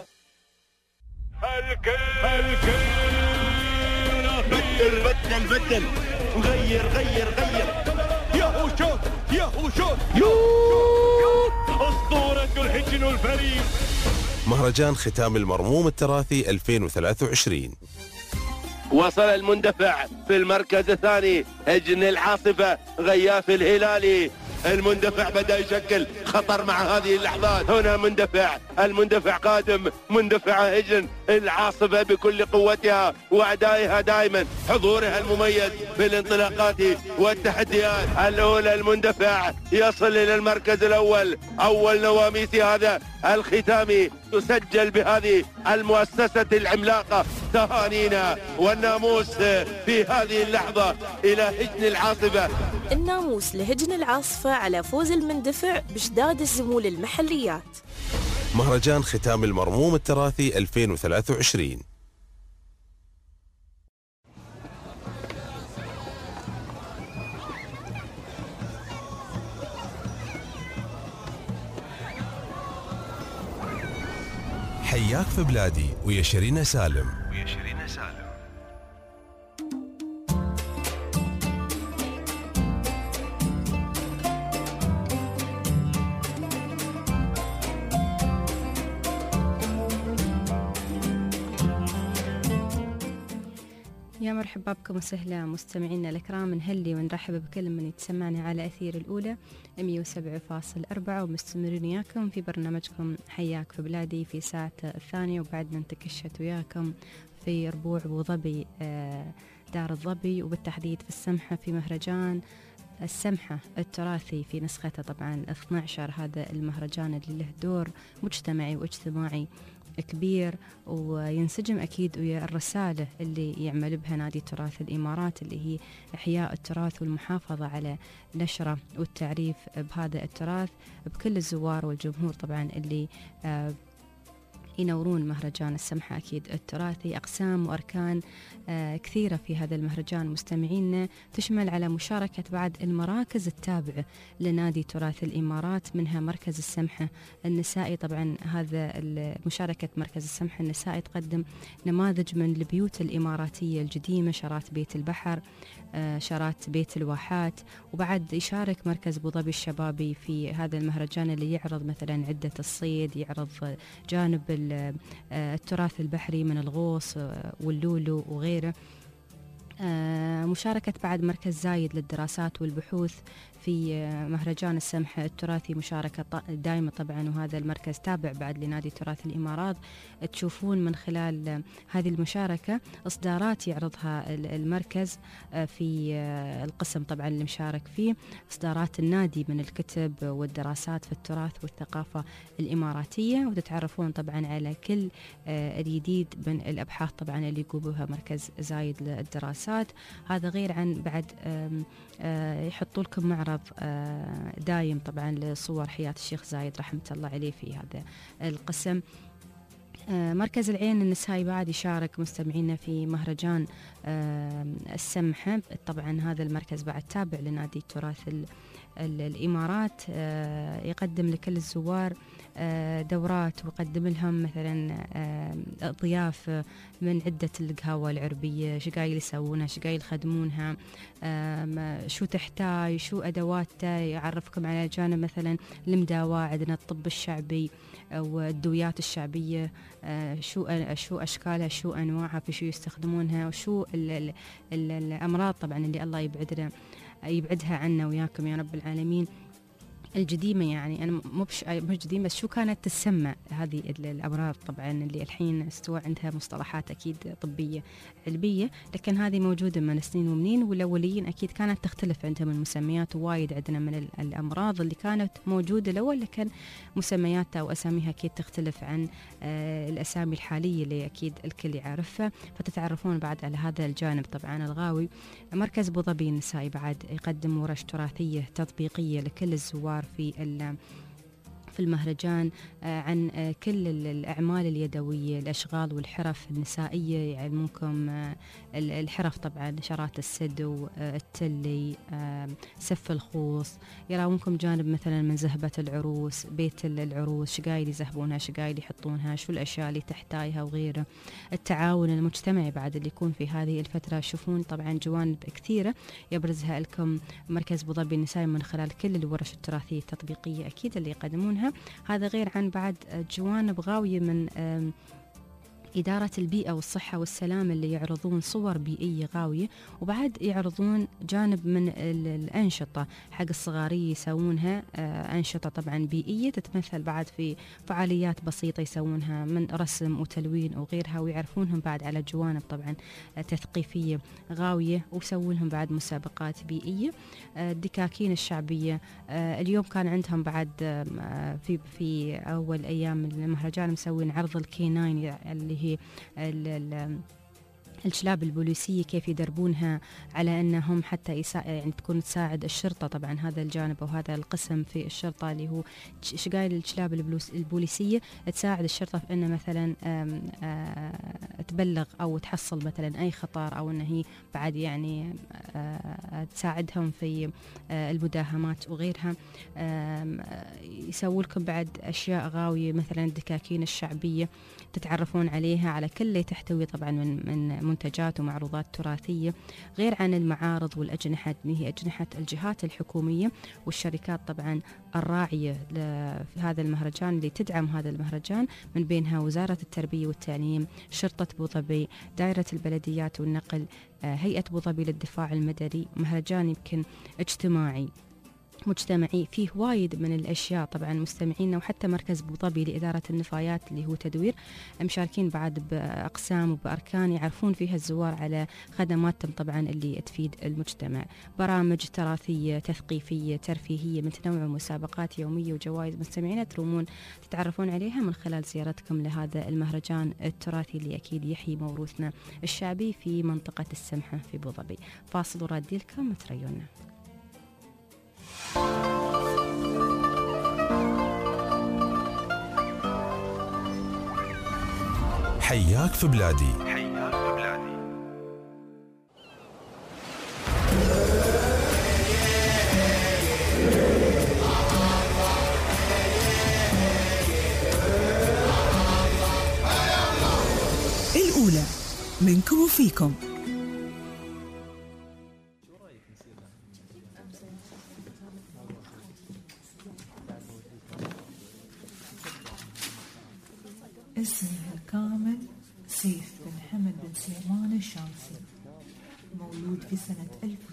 بدل غير يا هو شوت أسطورة الحجن الفريد. مهرجان ختام المرموم التراثي 2023. وصل المندفع في المركز الثاني هجن العاصفة غياف الهلالي. المندفع بدأ يشكل خطر مع هذه اللحظات. هنا المندفع قادم، مندفع هجن العاصفة بكل قوتها وأعدائها دائما، حضورها المميز في الانطلاقات والتحديات. الأولى المندفع يصل إلى المركز الأول، أول نواميس هذا الختامي تسجل بهذه المؤسسة العملاقة. تهانينا والناموس في هذه اللحظة إلى هجن العاصفة. الناموس لهجن العاصفة على فوز المندفع بشداد الزمول المحليات. مهرجان ختام المرموم التراثي 2023. حياك في بلادي ويا شيرين سالم. يا مرحبا بكم وسهلا مستمعينا الكرام، نهلي ونرحب بكل من يتسمعنا على أثير الأولى 107.4 ومستمرين وياكم في برنامجكم حياك في بلادي في ساعة الثانية، وبعدنا نتكشت وياكم في ربوع أبو ظبي دار الظبي، وبالتحديد في السمحة في مهرجان السمحة التراثي في نسخته طبعا 12. هذا المهرجان اللي له دور مجتمعي واجتماعي كبير، وينسجم أكيد ويا الرسالة اللي يعمل بها نادي تراث الإمارات، اللي هي إحياء التراث والمحافظة على نشره والتعريف بهذا التراث بكل الزوار والجمهور طبعا اللي ينورون مهرجان السمحة أكيد التراثي. أقسام وأركان كثيرة في هذا المهرجان مستمعينا، تشمل على مشاركة بعد المراكز التابعة لنادي تراث الإمارات، منها مركز السمحة النسائي. طبعا هذا مشاركة مركز السمحة النسائي تقدم نماذج من البيوت الإماراتية القديمة، شارات بيت البحر، شارات بيت الواحات. وبعد يشارك مركز أبو ظبي الشبابي في هذا المهرجان اللي يعرض مثلا عدة الصيد، يعرض جانب التراث البحري من الغوص واللولو وغيره. مشاركة بعد مركز زايد للدراسات والبحوث في مهرجان السمحة التراثي، مشاركة دائمة طبعا، وهذا المركز تابع بعد لنادي تراث الإمارات. تشوفون من خلال هذه المشاركة إصدارات يعرضها المركز في القسم طبعا اللي مشارك فيه، إصدارات النادي من الكتب والدراسات في التراث والثقافة الإماراتية، وتتعرفون طبعا على كل الجديد من الأبحاث طبعا اللي يقوم بها مركز زايد للدراسات. هذا غير عن بعد يحطوا لكم معرض دايم طبعا لصور حياة الشيخ زايد رحمة الله عليه في هذا القسم. مركز العين النسائي بعد يشارك مستمعينا في مهرجان السمحة. طبعا هذا المركز بعد تابع لنادي تراث الإمارات، يقدم لكل الزوار دورات، ويقدم لهم مثلا ضيافة من عدة القهوة العربية، شو قايل يسوونها، شو قايل يخدمونها، شو تحتاج، شو أدواتها، يعرفكم على جانب مثلا المداواة، عندنا الطب الشعبي والدويات الشعبية، شو أشكالها، شو أنواعها، في شو يستخدمونها، وشو الأمراض طبعا اللي الله يبعدها عنا وياكم يا رب العالمين. الجديمة، يعني أنا مش جديمة، بس شو كانت تسمى هذه الأمراض طبعا اللي الحين استوى عندها مصطلحات أكيد طبية علمية، لكن هذه موجودة من سنين ومنين، والأوليين أكيد كانت تختلف عندهم المسميات. وايد عندنا من الأمراض اللي كانت موجودة الأول، لكن مسمياتها أو أساميها أكيد تختلف عن الأسامي الحالية اللي أكيد الكل يعرفها، فتتعرفون بعد على هذا الجانب طبعا الغاوي. مركز أبو ظبي النسائي بعد يقدم ورش تراثية تطبيقية لكل الزوار في المهرجان عن كل الأعمال اليدوية، الأشغال والحرف النسائية، يعلمونكم الحرف طبعا، شرات السدو، التلي، سف الخوص، يراونكم جانب مثلا من زهبة العروس، بيت العروس، شقايل يزهبونها، شقايل يحطونها، شو الأشياء اللي تحتاجها وغيره. التعاون المجتمعي بعد اللي يكون في هذه الفترة، شوفون طبعا جوانب كثيرة يبرزها لكم مركز أبو ظبي النسائي من خلال كل الورش التراثية التطبيقية أكيد اللي يقدمونها. هذا غير عن بعد جوانب غاوية من إدارة البيئة والصحة والسلام اللي يعرضون صور بيئية غاوية، وبعد يعرضون جانب من الأنشطة حق الصغارية يسوونها، أنشطة طبعا بيئية تتمثل بعد في فعاليات بسيطة يسوونها من رسم وتلوين وغيرها، ويعرفونهم بعد على جوانب طبعا تثقيفية غاوية، ويسوونهم بعد مسابقات بيئية. الدكاكين الشعبية اليوم كان عندهم بعد في أول أيام المهرجان مسوين عرض الكيناين اللي هي الكلاب البوليسية، كيف يدربونها على أنهم حتى يعني تكون تساعد الشرطة. طبعا هذا الجانب وهذا القسم في الشرطة اللي هو شقايل الكلاب البوليسية تساعد الشرطة في أن مثلا تبلغ أو تحصل مثلا أي خطر، أو أن هي بعد يعني تساعدهم في المداهمات وغيرها. يسووا لكم بعد أشياء غاوية مثلا الدكاكين الشعبية تتعرفون عليها، على كل اللي تحتوي طبعا من منتجات ومعروضات تراثية، غير عن المعارض والأجنحة اللي هي أجنحة الجهات الحكومية والشركات طبعا الراعية في هذا المهرجان اللي تدعم هذا المهرجان، من بينها وزارة التربية والتعليم، شرطة أبو ظبي، دائرة البلديات والنقل، هيئة أبو ظبي للدفاع المدني. مهرجان يمكن اجتماعي مجتمعي فيه وايد من الأشياء. طبعا مستمعينا وحتى مركز أبو ظبي لإدارة النفايات اللي هو تدوير مشاركين بعد بأقسام وبأركان يعرفون فيها الزوار على خدماتهم طبعا اللي تفيد المجتمع، برامج تراثية تثقيفية ترفيهية متنوعة، مسابقات يومية وجوائز. مستمعينا ترومون تتعرفون عليها من خلال زيارتكم لهذا المهرجان التراثي اللي أكيد يحيي موروثنا الشعبي في منطقة السمحة في أبو ظبي. فاصل ورادي لكم تريونا. حياك في بلادي. الأولى منكم وفيكم. اسمه الكامل سيف بن حمد بن سليمان الشامسي، مولود في سنة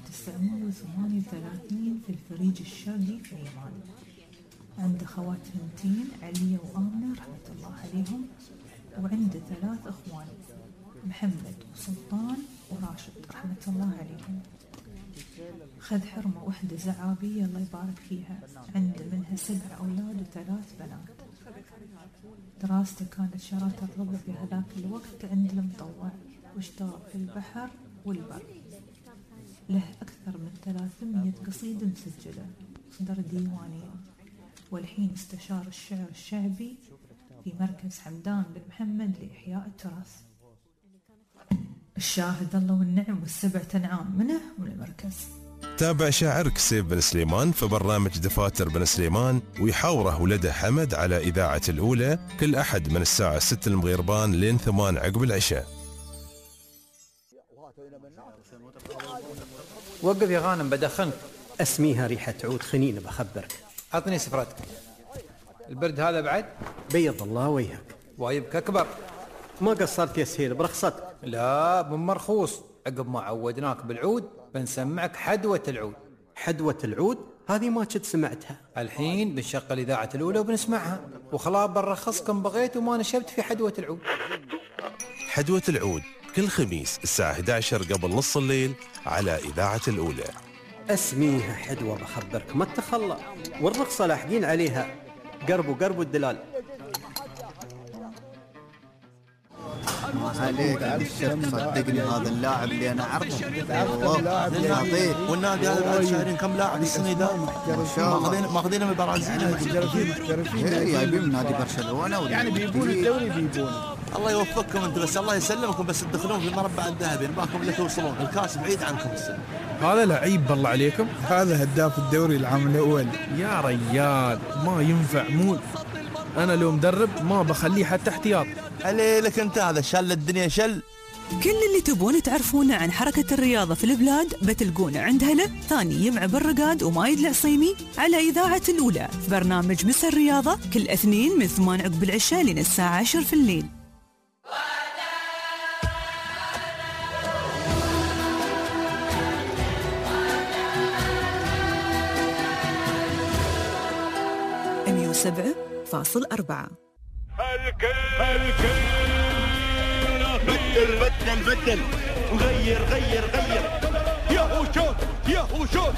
1938 في الفريج الشرقي في عمان. عنده خوات بنتين علية وآمنة رحمة الله عليهم، وعنده 3 أخوان محمد وسلطان وراشد رحمة الله عليهم. خذ حرمة وحدة زعابية الله يبارك فيها، عنده منها 7 أولاد و3 بنات. دراسته كانت شراكة الربع في هذاك الوقت عند المطوع، واشتغل في البحر والبر. له أكثر من 300 قصيدة مسجلة، صدر ديوانية، والحين استشار الشعر الشعبي في مركز حمدان بن محمد لإحياء التراث. الشاهد الله والنعم والسبع تنعام منه من المركز. تابع شاعرك سيف بن سليمان في برنامج دفاتر بن سليمان، ويحاوره ولده حمد على إذاعة الأولى كل أحد من الساعة 6 المغيربان لين 8 عقب العشاء. وقف يا غانم بدخنك. اسميها ريحة عود خنين بخبرك. عطني سفرتك. البرد هذا بعد؟ بيض الله وجهك. وايبك أكبر. ما قصرت يا سهيل برخصتك. لا بمرخوص، عقب ما عودناك بالعود بنسمعك حدوة العود. حدوة العود هذه ما كنت سمعتها. الحين بنشغل إذاعة الأولى وبنسمعها، وخلاص بنرخصكم بغيت وما نشبت في حدوة العود. حدوة العود كل خميس الساعة 11 قبل نص الليل على إذاعة الأولى. اسميها حدوة بخبرك ما تخلى، والرخصة لاحقين عليها. قربوا الدلال. عليك الشيخ صدقني هذا اللاعب اللي انا اعرفه والله والنادي هذا بعد شهرين كم لاعب السنه ذا ماخذينه من البرازيل جايبين من نادي برشلونه يعني بيبون الدوري الله يوفقكم انتم بس الله يسلمكم بس تدخلون في المربع الذهبي نباكم اللي توصلون الكاس بعيد عنكم السنه. هذا لعيب بالله عليكم، هذا هداف الدوري العام الاول يا ريال ما ينفع مول. انا لو مدرب ما بخليه حتى احتياط. عليك انت هذا شل الدنيا شل. كل اللي تبون تعرفونه عن حركة الرياضة في البلاد بتلقونه عند هلا ثاني يمع بالرقاد ومايد العصيمي على إذاعة الأولى في برنامج مس الرياضة كل اثنين من 8 عقب العشاء لين الساعة 10 في الليل. سبعة فاصل 4. بدل غير ياهو شوت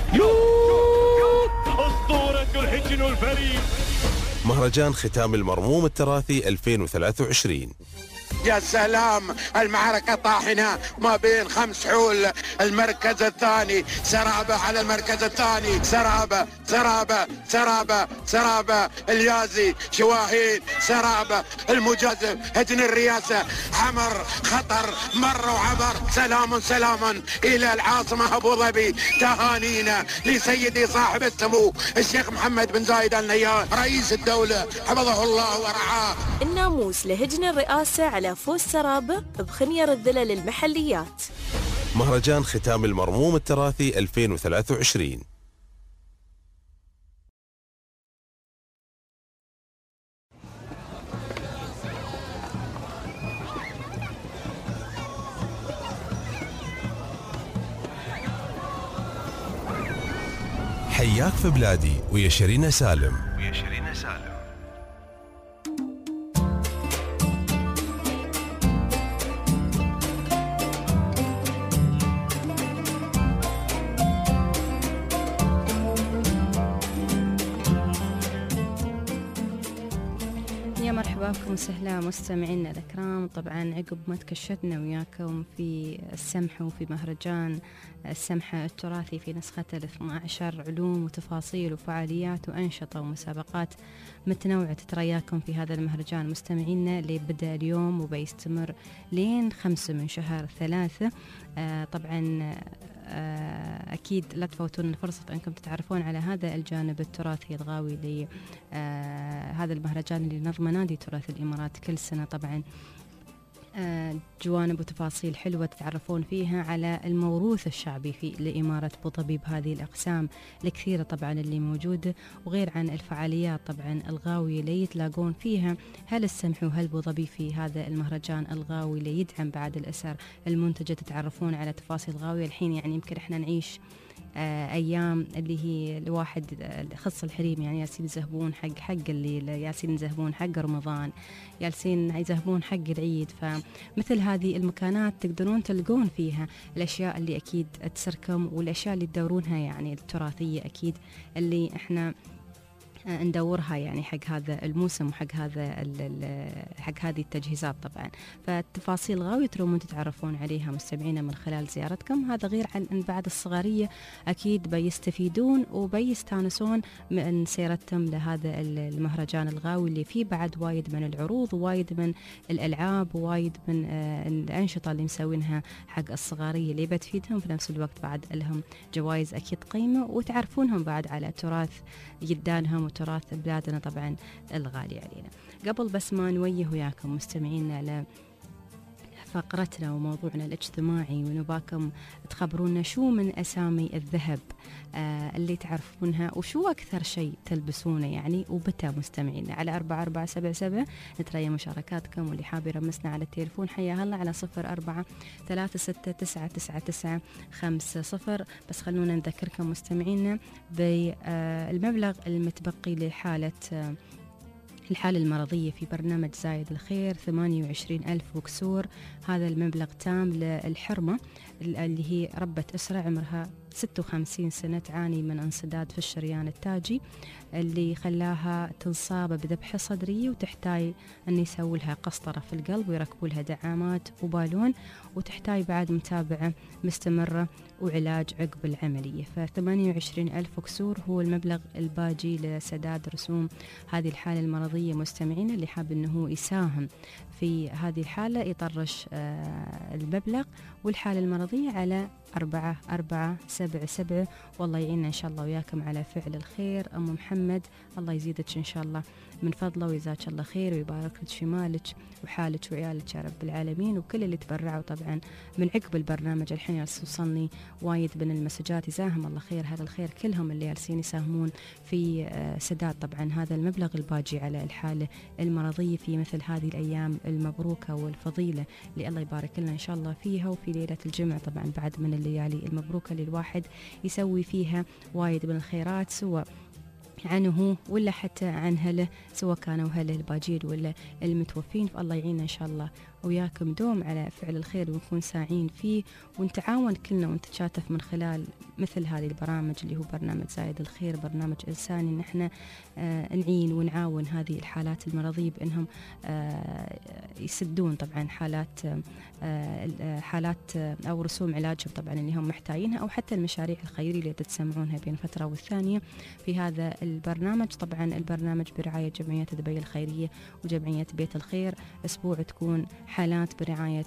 أسطورة الحجن والفريق. مهرجان ختام المرموم التراثي 2023. يا سلام المعركة طاحنة ما بين 5 حول. المركز الثاني سرابة على المركز الثاني سرابة اليازي شواهين سرابة المجازف هجن الرئاسة حمر خطر مر وعبر. سلام إلى العاصمة أبو ظبي. تهانينا لسيدي صاحب السمو الشيخ محمد بن زايد آل نهيان رئيس الدولة حفظه الله ورعاه. الناموس لهجن الرئاسة على فوز سرابة بخنير الذلة للمحليات. مهرجان ختام المرموم التراثي 2023. حياك في بلادي ويا شيرين سالم. مرحبا بكم وسهلا مستمعينا الأكرام. طبعا عقب ما تكشفنا وياكم في السمح وفي مهرجان السمحة التراثي في نسخته 12 علوم وتفاصيل وفعاليات وأنشطة ومسابقات متنوعة تترياكم في هذا المهرجان مستمعينا اللي بدأ اليوم وبيستمر لين 5 من شهر 3. طبعا أكيد لا تفوتون الفرصة أنكم تتعرفون على هذا الجانب التراثي الغاوي لهذا المهرجان اللي نظمه نادي تراث الإمارات كل سنة. طبعا جوانب وتفاصيل حلوة تتعرفون فيها على الموروث الشعبي في لإمارة أبو ظبي بهذه الأقسام الكثيرة طبعا اللي موجودة، وغير عن الفعاليات طبعا الغاوية اللي يتلاقون فيها هل السمح وهل أبو ظبي في هذا المهرجان الغاوي اللي يدعم بعد الأسر المنتجة. تتعرفون على تفاصيل غاوية. الحين يعني يمكن احنا نعيش أيام اللي هي الواحد خص الحريم، يعني ياسين يذهبون حق اللي ياسين يذهبون حق رمضان، ياسين يذهبون حق العيد. فمثل هذه المكانات تقدرون تلقون فيها الأشياء اللي أكيد تسركم والأشياء اللي تدورونها يعني التراثية أكيد اللي إحنا ندورها يعني حق هذا الموسم وحق حق هذه التجهيزات طبعا. فالتفاصيل غاوية ترومون تتعرفون عليها مستمعينا من خلال زيارتكم. هذا غير عن أن بعد الصغارية أكيد بيستفيدون وبيستانسون من سيرتهم لهذا المهرجان الغاوي اللي فيه بعد وايد من العروض ووايد من الألعاب ووايد من الأنشطة اللي مسوينها حق الصغارية اللي بتفيدهم في نفس الوقت. بعد لهم جوائز أكيد قيمة وتعرفونهم بعد على تراث جدانهم وتراث بلادنا طبعا الغالي علينا. قبل بس ما نوجه وياكم مستمعينا فقرتنا وموضوعنا الاجتماعي، ونباكم تخبرونا شو من أسامي الذهب اللي تعرفونها، وشو أكثر شيء تلبسونه يعني، وبتا مستمعينا على 4477. نتريا مشاركاتكم، واللي حاب يرمسنا على التليفون حيا هلا على 04369950. بس خلونا نذكركم مستمعينا بالمبلغ المتبقي الحالة المرضية في برنامج زايد الخير 28,000 وكسور. هذا المبلغ تام للحرمة اللي هي ربة أسرة عمرها 56 سنة تعاني من انسداد في الشريان التاجي اللي خلاها تنصاب بذبحة صدرية، وتحتاج أن يسوي لها قسطرة في القلب ويركبوا لها دعامات وبالون، وتحتاج بعد متابعة مستمرة وعلاج عقب العملية. ف28,000 وكسور هو المبلغ الباجي لسداد رسوم هذه الحالة المرضية. مستمعين اللي حاب أنه يساهم في هذه الحالة يطرش المبلغ والحالة المرضية على 4477. والله يعيننا إن شاء الله وياكم على فعل الخير. أم محمد الله يزيدك إن شاء الله من فضله ويجزاك الله خير ويبارك لك في مالك وحالك وعيالك يا رب العالمين، وكل اللي تبرعوا طبعا من عقب البرنامج. الحين يوصلني وايد من المسجات، يجزاهم الله خير هذا الخير كلهم اللي جالسين يساهمون في سداد طبعا هذا المبلغ الباجي على الحالة المرضية في مثل هذه الأيام المبروكة والفضيلة اللي الله يبارك لنا إن شاء الله فيها، وفي ليلة الجمعة طبعا بعد من الليالي المبروكة اللي الواحد يسوي فيها وايد من الخيرات، سواء عنه ولا حتى عن أهله، سواء كانوا أهله الباجين ولا المتوفين. فالله يعيننا إن شاء الله وياكم دوم على فعل الخير ونكون ساعين فيه ونتعاون كلنا ونتشاتف من خلال مثل هذه البرامج اللي هو برنامج زايد الخير، برنامج إنساني نحن نعين ونعاون هذه الحالات المرضية بأنهم يسدون طبعا حالات أو رسوم علاجهم طبعا اللي هم محتاجينها، أو حتى المشاريع الخيرية اللي تسمعونها بين فترة والثانية في هذا البرنامج. طبعا البرنامج برعاية جمعية دبي الخيرية وجمعية بيت الخير. أسبوع تكون حالات برعاية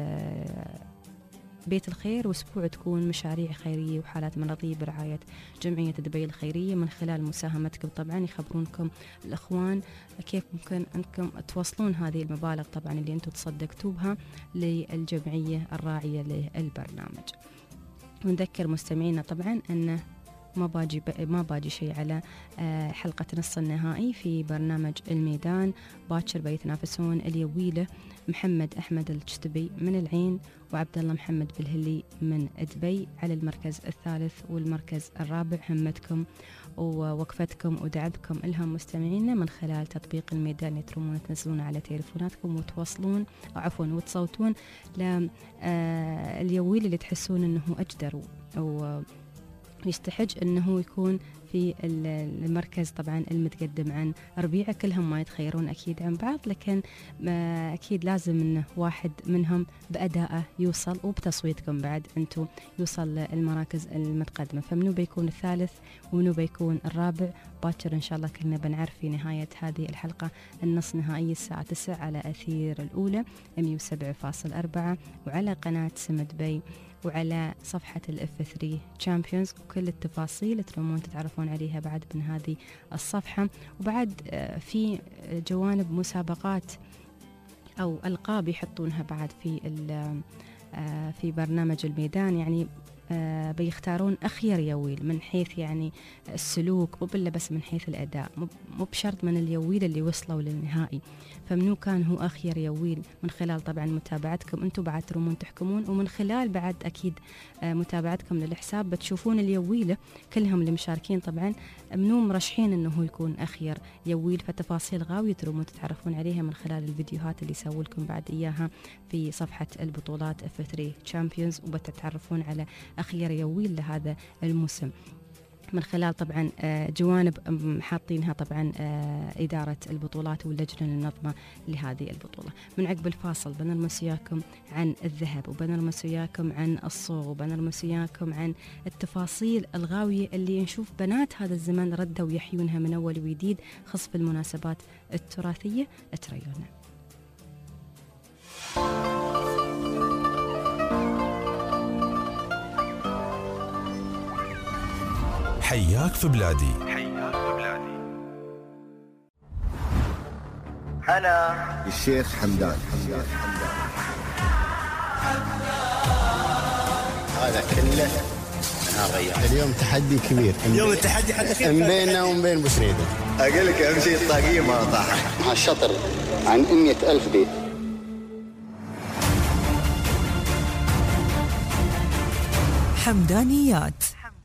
بيت الخير، واسبوع تكون مشاريع خيرية وحالات مرضية برعاية جمعية دبي الخيرية. من خلال مساهمتكم طبعا يخبرونكم الأخوان كيف ممكن أنكم توصلون هذه المبالغ طبعا اللي أنتم تصدقتوا بها للجمعية الراعية للبرنامج. ونذكر مستمعينا طبعا أن ما باجي شيء على حلقة نص النهائي في برنامج الميدان. باكر بيتنافسون اليويلة محمد أحمد الجتبي من العين وعبد الله محمد بالهلي من دبي على المركز الثالث والمركز الرابع. همتكم ووقفتكم ودعمكم لهم مستمعينا من خلال تطبيق الميدان، يترمون تنزلون على تليفوناتكم وتوصلون وتصوتون لليويل اللي تحسون أنه أجدر أو يستحج أنه يكون في المركز طبعا المتقدم عن ربيعة. كلهم ما يتخيرون أكيد عن بعض، لكن أكيد لازم أنه واحد منهم بأداءه يوصل وبتصويتكم بعد أنتم يوصل المراكز المتقدمة. فمنو بيكون الثالث ومنو بيكون الرابع باكر إن شاء الله كلنا بنعرف في نهاية هذه الحلقة النص نهائي الساعة 9 على أثير الأولى 107.4 وعلى قناة سمد بي وعلى صفحة الF3 Champions. وكل التفاصيل ترمون تتعرفون عليها بعد من هذه الصفحة. وبعد في جوانب مسابقات أو ألقاب يحطونها بعد في برنامج الميدان، يعني بيختارون أخير يويل من حيث يعني السلوك، مو بلا بس من حيث الأداء، مو بشرط من اليويل اللي وصلوا للنهائي. فمنو كان هو أخير يويل من خلال طبعا متابعتكم أنتم بعد ترمون تحكمون، ومن خلال بعد أكيد متابعتكم للحساب بتشوفون اليويلة كلهم اللي مشاركين طبعا منو مرشحين أنه يكون أخير يويل. فتفاصيل غاوية ترمون تتعرفون عليها من خلال الفيديوهات اللي سووا لكم بعد إياها في صفحة البطولات F3 Champions، وبتتعرفون على أخير يويل لهذا الموسم من خلال طبعا جوانب حاطينها طبعا إدارة البطولات واللجنة المنظمة لهذه البطولة. من عقب الفاصل بنرمس وياكم عن الذهب، وبنرمس وياكم عن الصوغ، وبنرمس وياكم عن التفاصيل الغاوية اللي نشوف بنات هذا الزمان ردوا يحيونها من أول وجديد خصف المناسبات التراثية. اتريونا. حياك في بلادي. أنا الشيخ حمدان. هذا كله نهار غيار. اليوم تحدي كبير. اليوم التحدي حتى بيننا وبين بوسريدة. اقول لك اهم شيء الطاقية ما طاحت. مع الشطر عن 100,000 بيت. حمدانيات.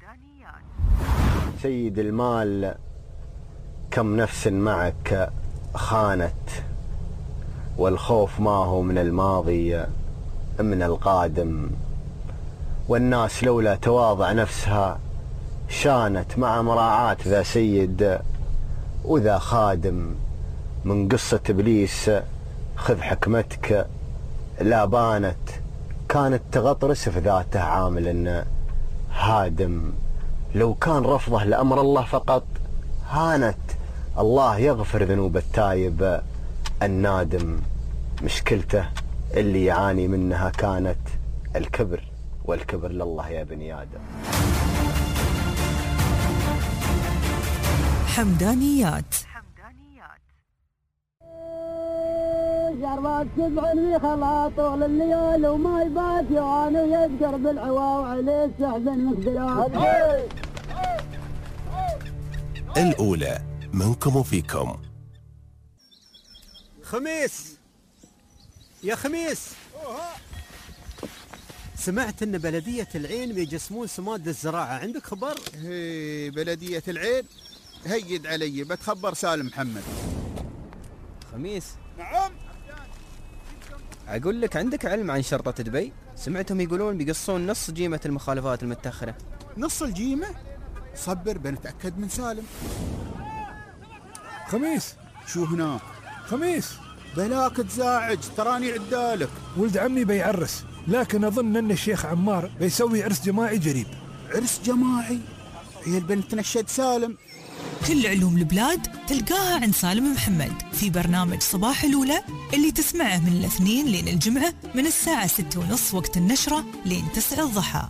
سيد المال كم نفس معك خانت، والخوف ما هو من الماضي من القادم، والناس لولا تواضع نفسها شانت، مع مراعاة ذا سيد وذا خادم. من قصة إبليس خذ حكمتك لا بانت، كانت تغطرس في ذاته عامل هادم. لو كان رفضه لأمر الله فقط هانت، الله يغفر ذنوب التايب النادم. مشكلته اللي يعاني منها كانت الكبر، والكبر لله يا بني آدم. حمدانيات. شربات 7 خلا طول الليالي وما يبات يوان ويذكر بالعواو عليه السحب المقدرات. الأولى منكم وفيكم. خميس يا خميس، سمعت ان بلدية العين بيجسمون سماد الزراعة، عندك خبر؟ بلدية العين هيد علي، بتخبر سالم محمد. خميس. نعم. أقول لك، عندك علم عن شرطة دبي؟ سمعتهم يقولون بيقصون نص جيمة المخالفات المتأخرة. نص الجيمة؟ صبر بنتأكد من سالم. خميس. شو هناك؟ خميس. بلاك تزاعج، تراني عدالك. ولد عمي بيعرس، لكن أظن أن الشيخ عمار بيسوي عرس جماعي قريب. عرس جماعي؟ هي البنت نشد سالم. كل علوم البلاد تلقاها عند سالم محمد في برنامج صباح الأولى، اللي تسمعه من الاثنين لين الجمعة من الساعة 6:30 وقت النشرة لين 9 الضحى.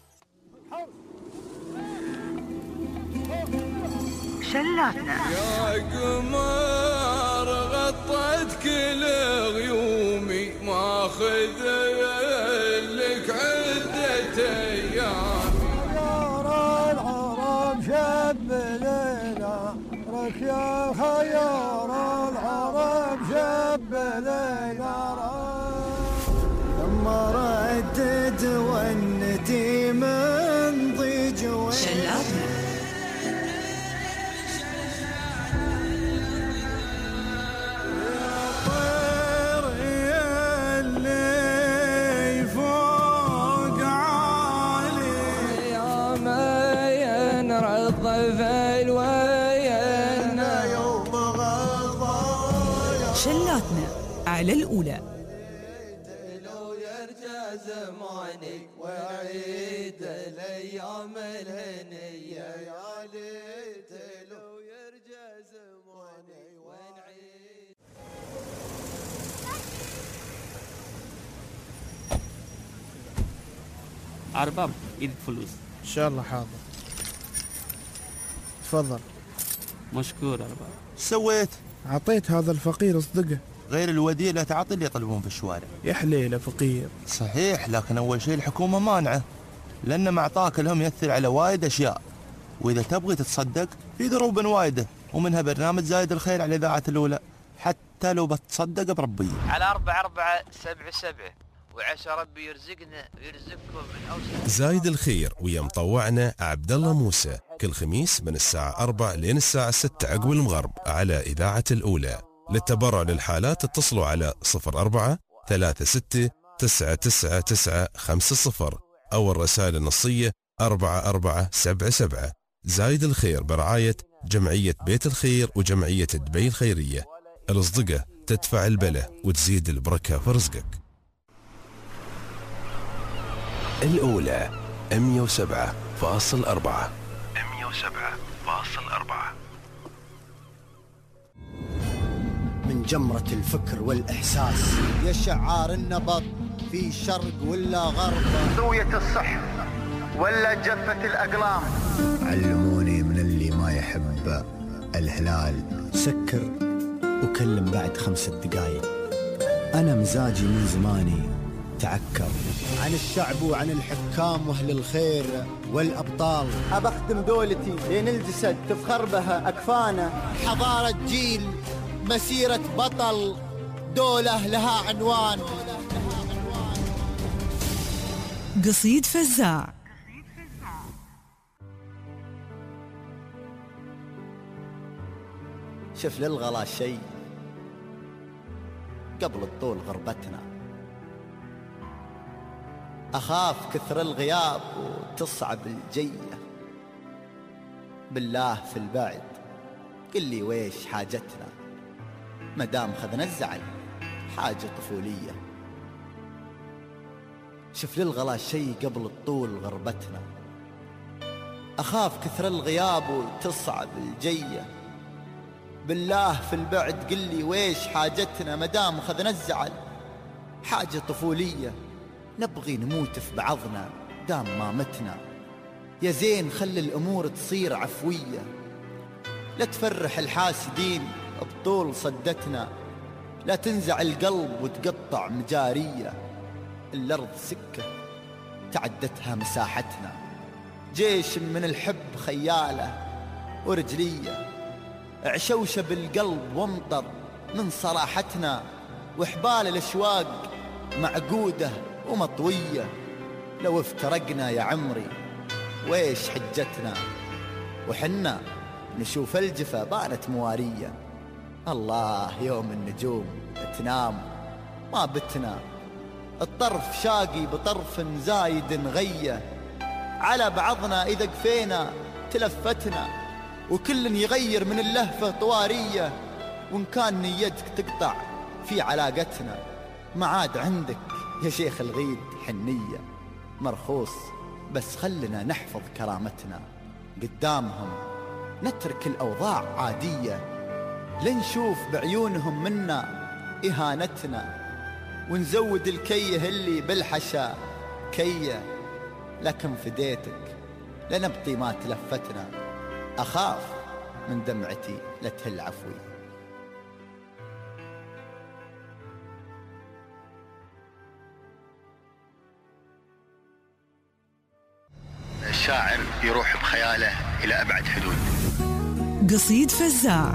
شلاتنا يا قمر غطت كل غيومي، ماخذ لك عدة ايام. خيار العرب شب ليلى، رك يا خيار العرب شب ليلى. لما ردد ونتي من ضيج شلاتنا. شلاتنا على الأولى. لو يرجع زمانك وعيد الأيام الهنية، يا ليت لو يرجع زمانك ونعيد. أرباب إيد فلوس. إن شاء الله حاضر. تفضل. مشكور أرباب. سويت؟ أعطيت هذا الفقير أصدقه. غير الوديع لا تعطي اللي يطلبون في الشوارع. يا حليله فقير. صحيح، لكن أول شيء الحكومة مانعه، لأن ما أعطاك لهم يأثر على وايد أشياء، وإذا تبغي تتصدق في دروب وايدة، ومنها برنامج زايد الخير على إذاعة الأولى، حتى لو بتصدق بربي. على 4477 وعسى ربي يرزقنا ويرزقكم من أوسع. زايد الخير ويا مطوعنا عبد الله موسى كل خميس من الساعة 4 لين الساعة 6 عقب المغرب على إذاعة الأولى. للتبرع للحالات اتصلوا على 04 36 999 50 أو الرسائل النصية 4477. زايد الخير برعاية جمعية بيت الخير وجمعية دبي الخيرية. الأصدقة تدفع البلة وتزيد البركة في رزقك. الأولى 107.4. 107.4. من جمرة الفكر والإحساس يا شعار النبض في شرق ولا غرب، زوية الصح ولا جفة الأقلام. علموني من اللي ما يحب الهلال سكر وكلم بعد 5 دقايق. أنا مزاجي من زماني تعكر. عن الشعب وعن الحكام واهل الخير والابطال. أبختم دولتي لين الجسد تفخر بها أكفانا. حضارة جيل، مسيرة بطل، دولة لها عنوان. قصيد فزاع. شف للغلا شيء قبل الطول غربتنا. أخاف كثر الغياب وتصعب الجية. بالله في البعد قل لي ويش حاجتنا، مدام خذنا الزعل حاجة طفولية. شف للغلا شيء قبل الطول غربتنا. أخاف كثر الغياب وتصعب الجية. بالله في البعد قل لي ويش حاجتنا، مدام خذنا الزعل حاجة طفولية. نبغي نموت في بعضنا دام ما متنا. يا زين خلي الأمور تصير عفوية، لا تفرح الحاسدين بطول صدتنا. لا تنزع القلب وتقطع مجارية. الأرض سكة تعدتها مساحتنا. جيش من الحب خيالة ورجلية. عشوشة بالقلب وامطر من صراحتنا. وحبال الأشواق معقودة ومطوية. لو افترقنا يا عمري ويش حجتنا، وحنا نشوف الجفا بانت موارية. الله يوم النجوم تنام ما بتنا. الطرف شاقي بطرف زايد غية. على بعضنا إذا قفينا تلفتنا، وكل يغير من اللهفة طوارية. وإن كان نيتك تقطع في علاقتنا، ما عاد عندك يا شيخ الغيد حنية. مرخوص بس خلنا نحفظ كرامتنا. قدامهم نترك الأوضاع عادية، لنشوف بعيونهم منا إهانتنا. ونزود الكيه اللي بالحشا كيه. لكن فديتك لنبقي ما تلفتنا. أخاف من دمعتي لتهل عفوي. الشاعر يروح بخياله إلى أبعد حدود. قصيد فزاع.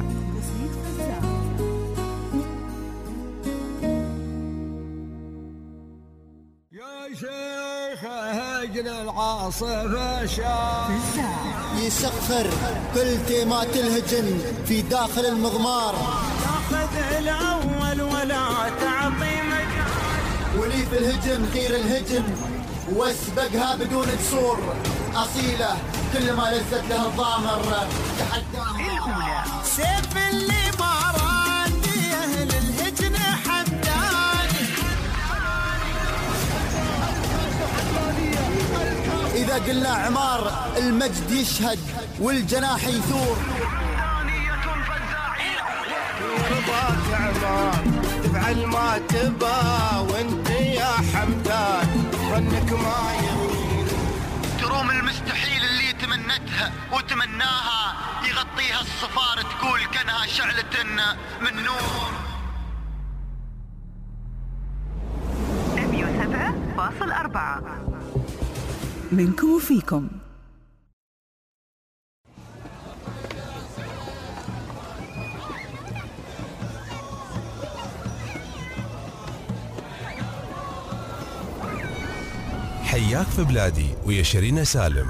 يا شيخ هجن العاصفة شاف يسخر كل تيمات الهجن في داخل المضمار. تاخذ الأول ولا تعطي مجال. ولي في الهجن خير الهجن واسبقها بدون جسور. أصيلة كل ما لزت لها الضامر تحداها. سيف اللي ماراني أهل الهجن حمداني. إذا قلنا عمار المجد يشهد والجناح يثور. رضاك عمار تفعل ما تبا، وانت يا حمدان ظنك ما يغير. تروم المستحيل اللي تمنتها وتمناها، يغطيها الصفار تقول كانها شعلة من نور. 107.4 منكم وفيكم. حياك في بلادي ويا شيرين سالم.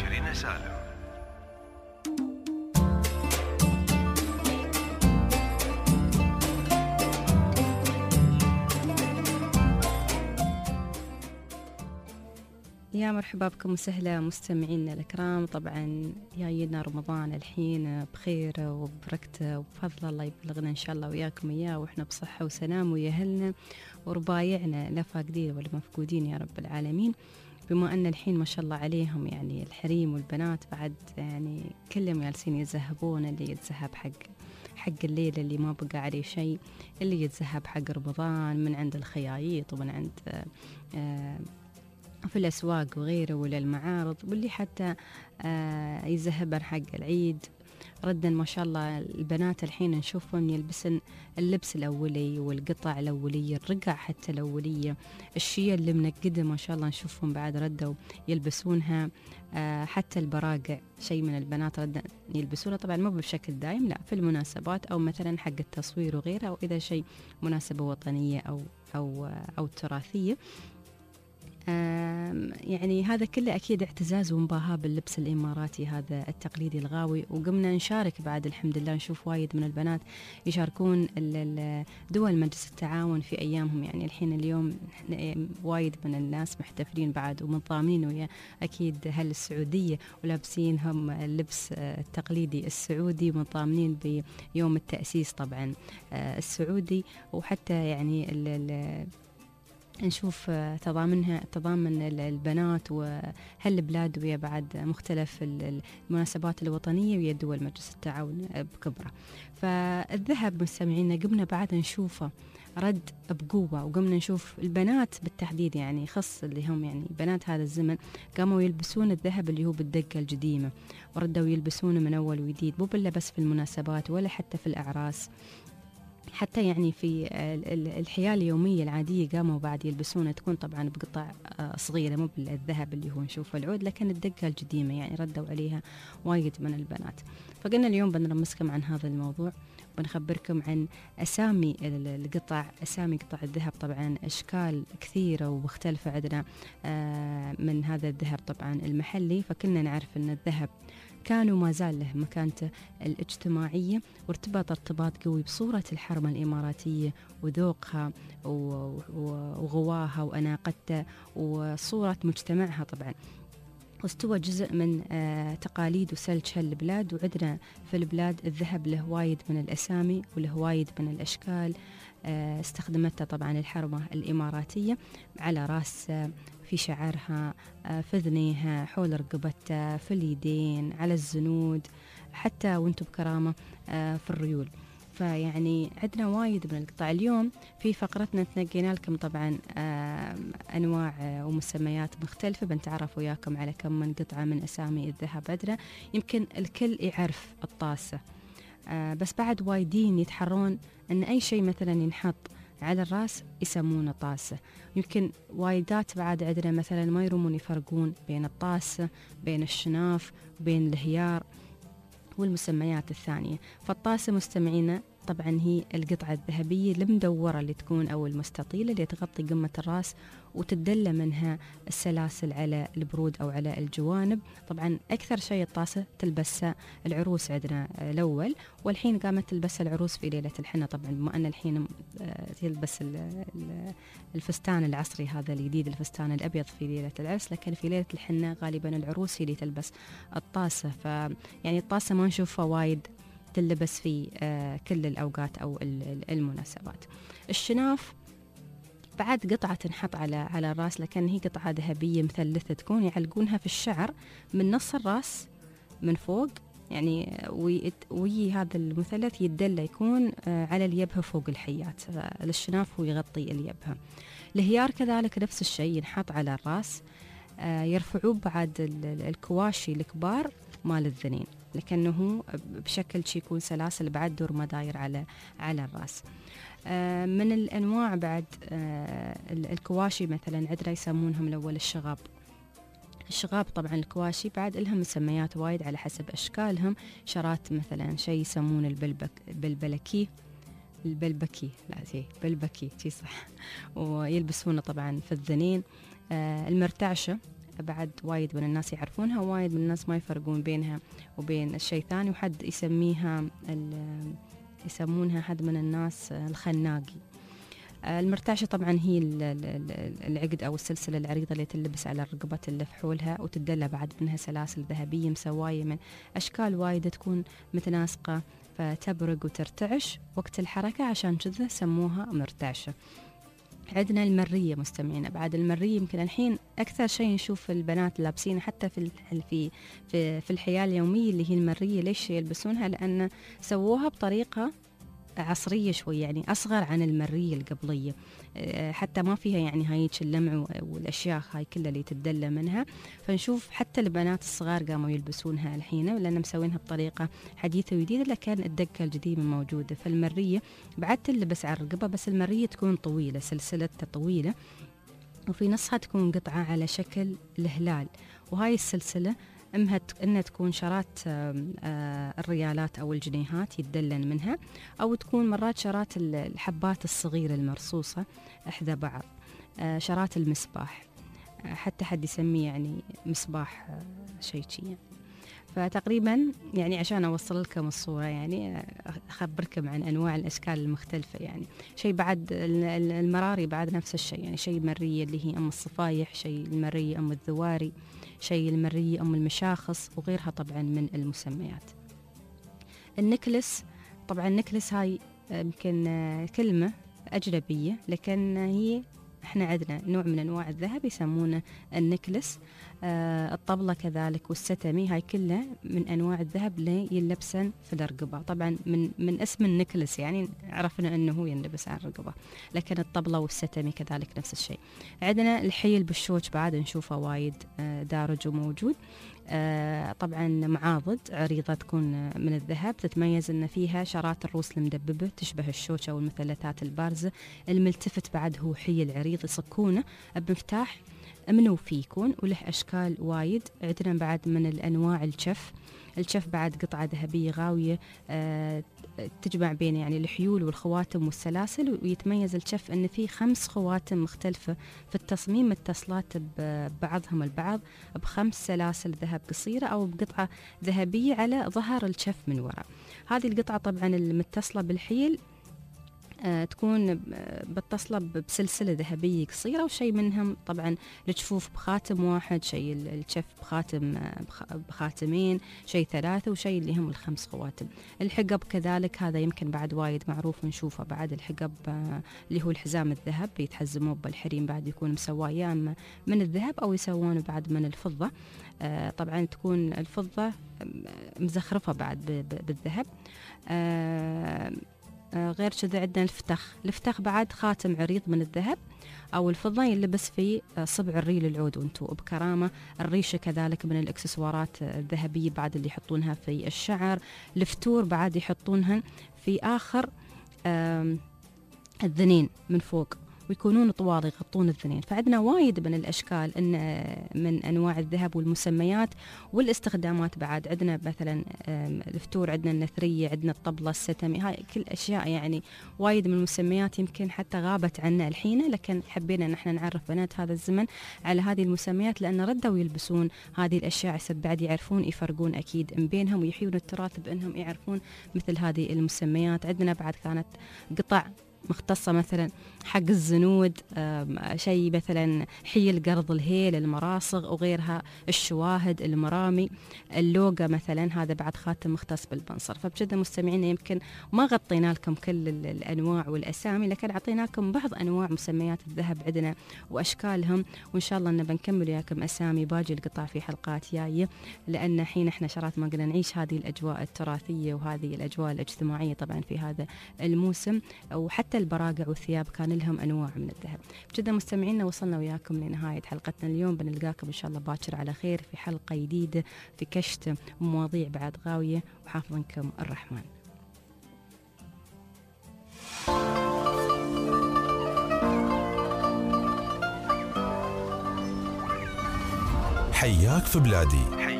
يا مرحبا بكم وسهلا مستمعينا الكرام. طبعا جاينا رمضان الحين بخير وبركته وبفضل الله يبلغنا ان شاء الله وياكم اياه واحنا بصحه وسلام ويا اهلنا وربايعنا لا فاقدين ولا مفقودين يا رب العالمين. بما ان الحين ما شاء الله عليهم يعني الحريم والبنات بعد يعني كلهم جالسين يتذهبون، اللي يتذهب حق الليل اللي ما بقى عليه شيء، اللي يتذهب حق رمضان من عند الخيايط ومن عند في الأسواق وغيره ولا المعارض، واللي حتى يذهبن حق العيد. ردا ما شاء الله البنات الحين نشوفهم يلبسن اللبس الأولي والقطع الأولية، الرقع حتى الأولية، الشيء اللي منقدة ما شاء الله نشوفهم بعد ردوا يلبسونها. حتى البراقع شيء من البنات ردا يلبسونها، طبعا مو بشكل دائم، لا في المناسبات أو مثلا حق التصوير وغيرها، أو إذا شيء مناسبة وطنية أو تراثية. يعني هذا كله أكيد اعتزاز ومباهاة باللبس الإماراتي هذا التقليدي الغاوي. وقمنا نشارك بعد الحمد لله، نشوف وايد من البنات يشاركون دول مجلس التعاون في أيامهم. يعني اليوم وايد من الناس محتفلين بعد ومنضامين ويا أكيد هل السعودية ولابسين هم اللبس التقليدي السعودي، منضامين بيوم التأسيس طبعا السعودي. وحتى يعني نشوف تضامن البنات وهالبلاد ويا بعد مختلف المناسبات الوطنية ويا دول مجلس التعاون بكبرة. فالذهب مستمعينا قمنا بعد نشوفه رد بقوة، وقمنا نشوف البنات بالتحديد يعني خص اللي هم يعني بنات هذا الزمن قاموا يلبسون الذهب اللي هو بالدقة القديمة، وردوا يلبسونه من أول وجديد، مو بالله بس في المناسبات ولا حتى في الأعراس، حتى يعني في الحياة اليومية العادية قاموا بعد يلبسونه، تكون طبعا بقطع صغيرة مو بالذهب اللي هو نشوفه العود، لكن الدقة القديمة يعني ردوا عليها وايد من البنات. فقلنا اليوم بنرمسكم عن هذا الموضوع، بنخبركم عن أسامي القطع، أسامي قطع الذهب. طبعا أشكال كثيرة ومختلفة عندنا من هذا الذهب طبعا المحلي. فكنا نعرف أن الذهب كان وما زال له مكانته الاجتماعية، ارتباط قوي بصورة الحرمة الإماراتية وذوقها وغواها وأناقتها وصورة مجتمعها طبعا، واستوى جزء من تقاليد وسلج هالبلاد. وعندنا في البلاد الذهب له وايد من الأسامي وله وايد من الأشكال استخدمتها طبعا الحرمة الإماراتية على رأسها، في شعرها، في ذنيها، حول رقبتها، في اليدين، على الزنود، حتى وانتم بكرامة في الريول. فيعني عندنا وايد من القطع. اليوم في فقرتنا تنقينا لكم طبعا أنواع ومسميات مختلفة، بنتعرف وياكم على كم من قطعة من أسامي الذهب عندنا. يمكن الكل يعرف الطاسة، بس بعد وايدين يتحرون أن أي شيء مثلا ينحط على الرأس يسمونه طاسة. يمكن وايدات بعد عندنا مثلا ما يرمون يفرقون بين الطاسة، بين الشناف، وبين الهيار والمسميات الثانية. فالطاسة مستمعينا طبعا هي القطعة الذهبية المدورة اللي تكون أو المستطيلة اللي تغطي قمة الرأس وتدلى منها السلاسل على البرود أو على الجوانب. طبعا أكثر شيء الطاسة تلبسها العروس عندنا الأول، والحين قامت تلبس العروس في ليلة الحنة. طبعا بما أن الحين تلبس الفستان العصري هذا الجديد، الفستان الأبيض في ليلة العرس، لكن في ليلة الحنة غالبا العروس هي اللي تلبس الطاسة. فيعني الطاسة ما نشوفها وايد تلبس في كل الأوقات أو المناسبات. الشناف بعد قطعة تنحط على الرأس، لكن هي قطعة ذهبية مثلثة تكون يعلقونها في الشعر من نص الرأس من فوق يعني، وي هذا المثلث يدلى يكون على اليبهة فوق الحيات. الشناف هو يغطي اليبهة. الهيار كذلك نفس الشيء ينحط على الرأس. يرفعوه بعد الكواشي الكبار مال الذنين، لكنه بشكل شي يكون سلاسل بعد دور مداير على الرأس. من الأنواع بعد الكواشي مثلا عندنا يسمونهم الأول الشغاب. الشغاب طبعا الكواشي بعد لهم مسميات وايد على حسب أشكالهم. شرات مثلا شيء يسمون البلبكي شي صح، ويلبسونه طبعا في الذنين. المرتعشة بعد وايد من الناس يعرفونها، وايد من الناس ما يفرقون بينها وبين الشيء ثاني، وحد يسمونها حد من الناس الخناقي. المرتعشة طبعا هي العقد أو السلسلة العريضة اللي تلبس على الرقبة اللي في حولها، وتدلى بعد منها سلاسل ذهبية مسواية من أشكال وايدة تكون متناسقة، فتبرق وترتعش وقت الحركة، عشان كذا سموها مرتعشة. عندنا المرية مستمعين. بعد المرية يمكن الحين أكثر شيء نشوف البنات لابسين حتى في الحياة اليومية اللي هي المرية. ليش يلبسونها؟ لأن سووها بطريقة عصرية شوي، يعني أصغر عن المرية القبلية، حتى ما فيها يعني هايك اللمع والأشياء هاي كلها اللي تدلى منها. فنشوف حتى البنات الصغار قاموا يلبسونها الحين، لأن مسوينها بطريقة حديثة وجديدة، لكن الدقة القديمة موجودة. فالمرية بعد تلبس على الرقبة، بس المرية تكون طويلة، سلسلتها طويلة، وفي نصها تكون قطعة على شكل الهلال. وهاي السلسلة إنها تكون شارات الريالات أو الجنيهات يتدلن منها، أو تكون مرات شارات الحبات الصغيرة المرصوصة إحدى بعض، شارات المصباح، حتى حد يسميه يعني مصباح شيء يعني. فتقريبا يعني عشان أوصل لكم الصورة يعني أخبركم عن أنواع الأشكال المختلفة. يعني شيء بعد المراري بعد نفس الشيء، يعني شيء مرية اللي هي أم الصفايح، شيء المرية أم الذواري، شيء المرية أم المشاخص، وغيرها طبعا من المسميات. النكلس، طبعا النكلس هاي يمكن كلمة أجنبية، لكن هي احنا عندنا نوع من انواع الذهب يسمونه النكلس. الطبلة كذلك والستمي، هاي كلها من انواع الذهب اللي يلبسن في الرقبة. طبعا من اسم النكلس يعني عرفنا انه هو ينلبس على الرقبة، لكن الطبلة والستمي كذلك نفس الشيء. عندنا الحيل بالشوك بعد نشوفه وايد دارج وموجود. طبعا معاضد عريضة تكون من الذهب، تتميز ان فيها شارات الروس المدببة تشبه الشوكة والمثلثات البارزة. الملتفت بعد هو حيل عريض يصكونه بمفتاح منوفي يكون، وله اشكال وايد. عندنا بعد من الانواع الشف بعد قطعة ذهبية غاوية تجمع بين يعني الحيول والخواتم والسلاسل. ويتميز الشف أن فيه 5 خواتم مختلفة في التصميم متصلات ببعضهم البعض ب5 سلاسل ذهب قصيرة أو بقطعة ذهبية على ظهر الشف من وراء. هذه القطعة طبعا المتصلة بالحيل تكون متصلة بسلسلة ذهبية قصيرة، وشيء منهم طبعا الجفوف بخاتم واحد، شيء الشف بخاتمين، شيء 3، وشيء اللي هم ال5 خواتم. الحقب كذلك هذا يمكن بعد وايد معروف نشوفه، بعد الحقب اللي هو الحزام الذهب يتحزموه بالحريم، بعد يكون مسواه يا اما من الذهب او يسوونه بعد من الفضة. طبعا تكون الفضة مزخرفة بعد بالذهب. غير كذا عندنا الفتخ بعد خاتم عريض من الذهب أو الفضة يلبس في صبع الريل العود وانتو بكرامة. الريشة كذلك من الإكسسوارات الذهبية بعد اللي يحطونها في الشعر. الفتور بعد يحطونها في آخر الذنين من فوق، ويكونون طوال يغطون الذنين. فعندنا وايد من الأشكال إن من أنواع الذهب والمسميات والاستخدامات. بعد عندنا مثلا الفتور، عندنا النثرية، عندنا الطبلة، الستمي، هاي كل أشياء يعني وايد من المسميات يمكن حتى غابت عنا الحين، لكن حبينا إن احنا نعرف بنات هذا الزمن على هذه المسميات، لأن ردوا يلبسون هذه الأشياء بعد يعرفون يفرقون أكيد من بينهم، ويحيون التراث بأنهم يعرفون مثل هذه المسميات. عندنا بعد كانت قطع مختصة مثلا حق الزنود، شيء مثلا حيل قرض الهيل، المراصغ وغيرها، الشواهد، المرامي، اللوغة مثلا، هذا بعد خاتم مختص بالبنصر. فبجد مستمعين يمكن ما غطينا لكم كل الأنواع والأسامي، لكن عطيناكم بعض أنواع مسميات الذهب عندنا وأشكالهم، وإن شاء الله أن بنكمل وياكم أسامي باقي القطع في حلقات جاية، لأن حين إحنا شرات ما قلنا نعيش هذه الأجواء التراثية وهذه الأجواء الاجتماعية طبعا في هذا الموسم. وحتى البراقع والثياب كان لهم أنواع من الذهب. بكذا مستمعينا وصلنا وياكم لنهاية حلقتنا اليوم. بنلقاكم إن شاء الله باكر على خير في حلقة جديدة في كشت ومواضيع بعد غاوية، وحافظنكم الرحمن. حياك في بلادي.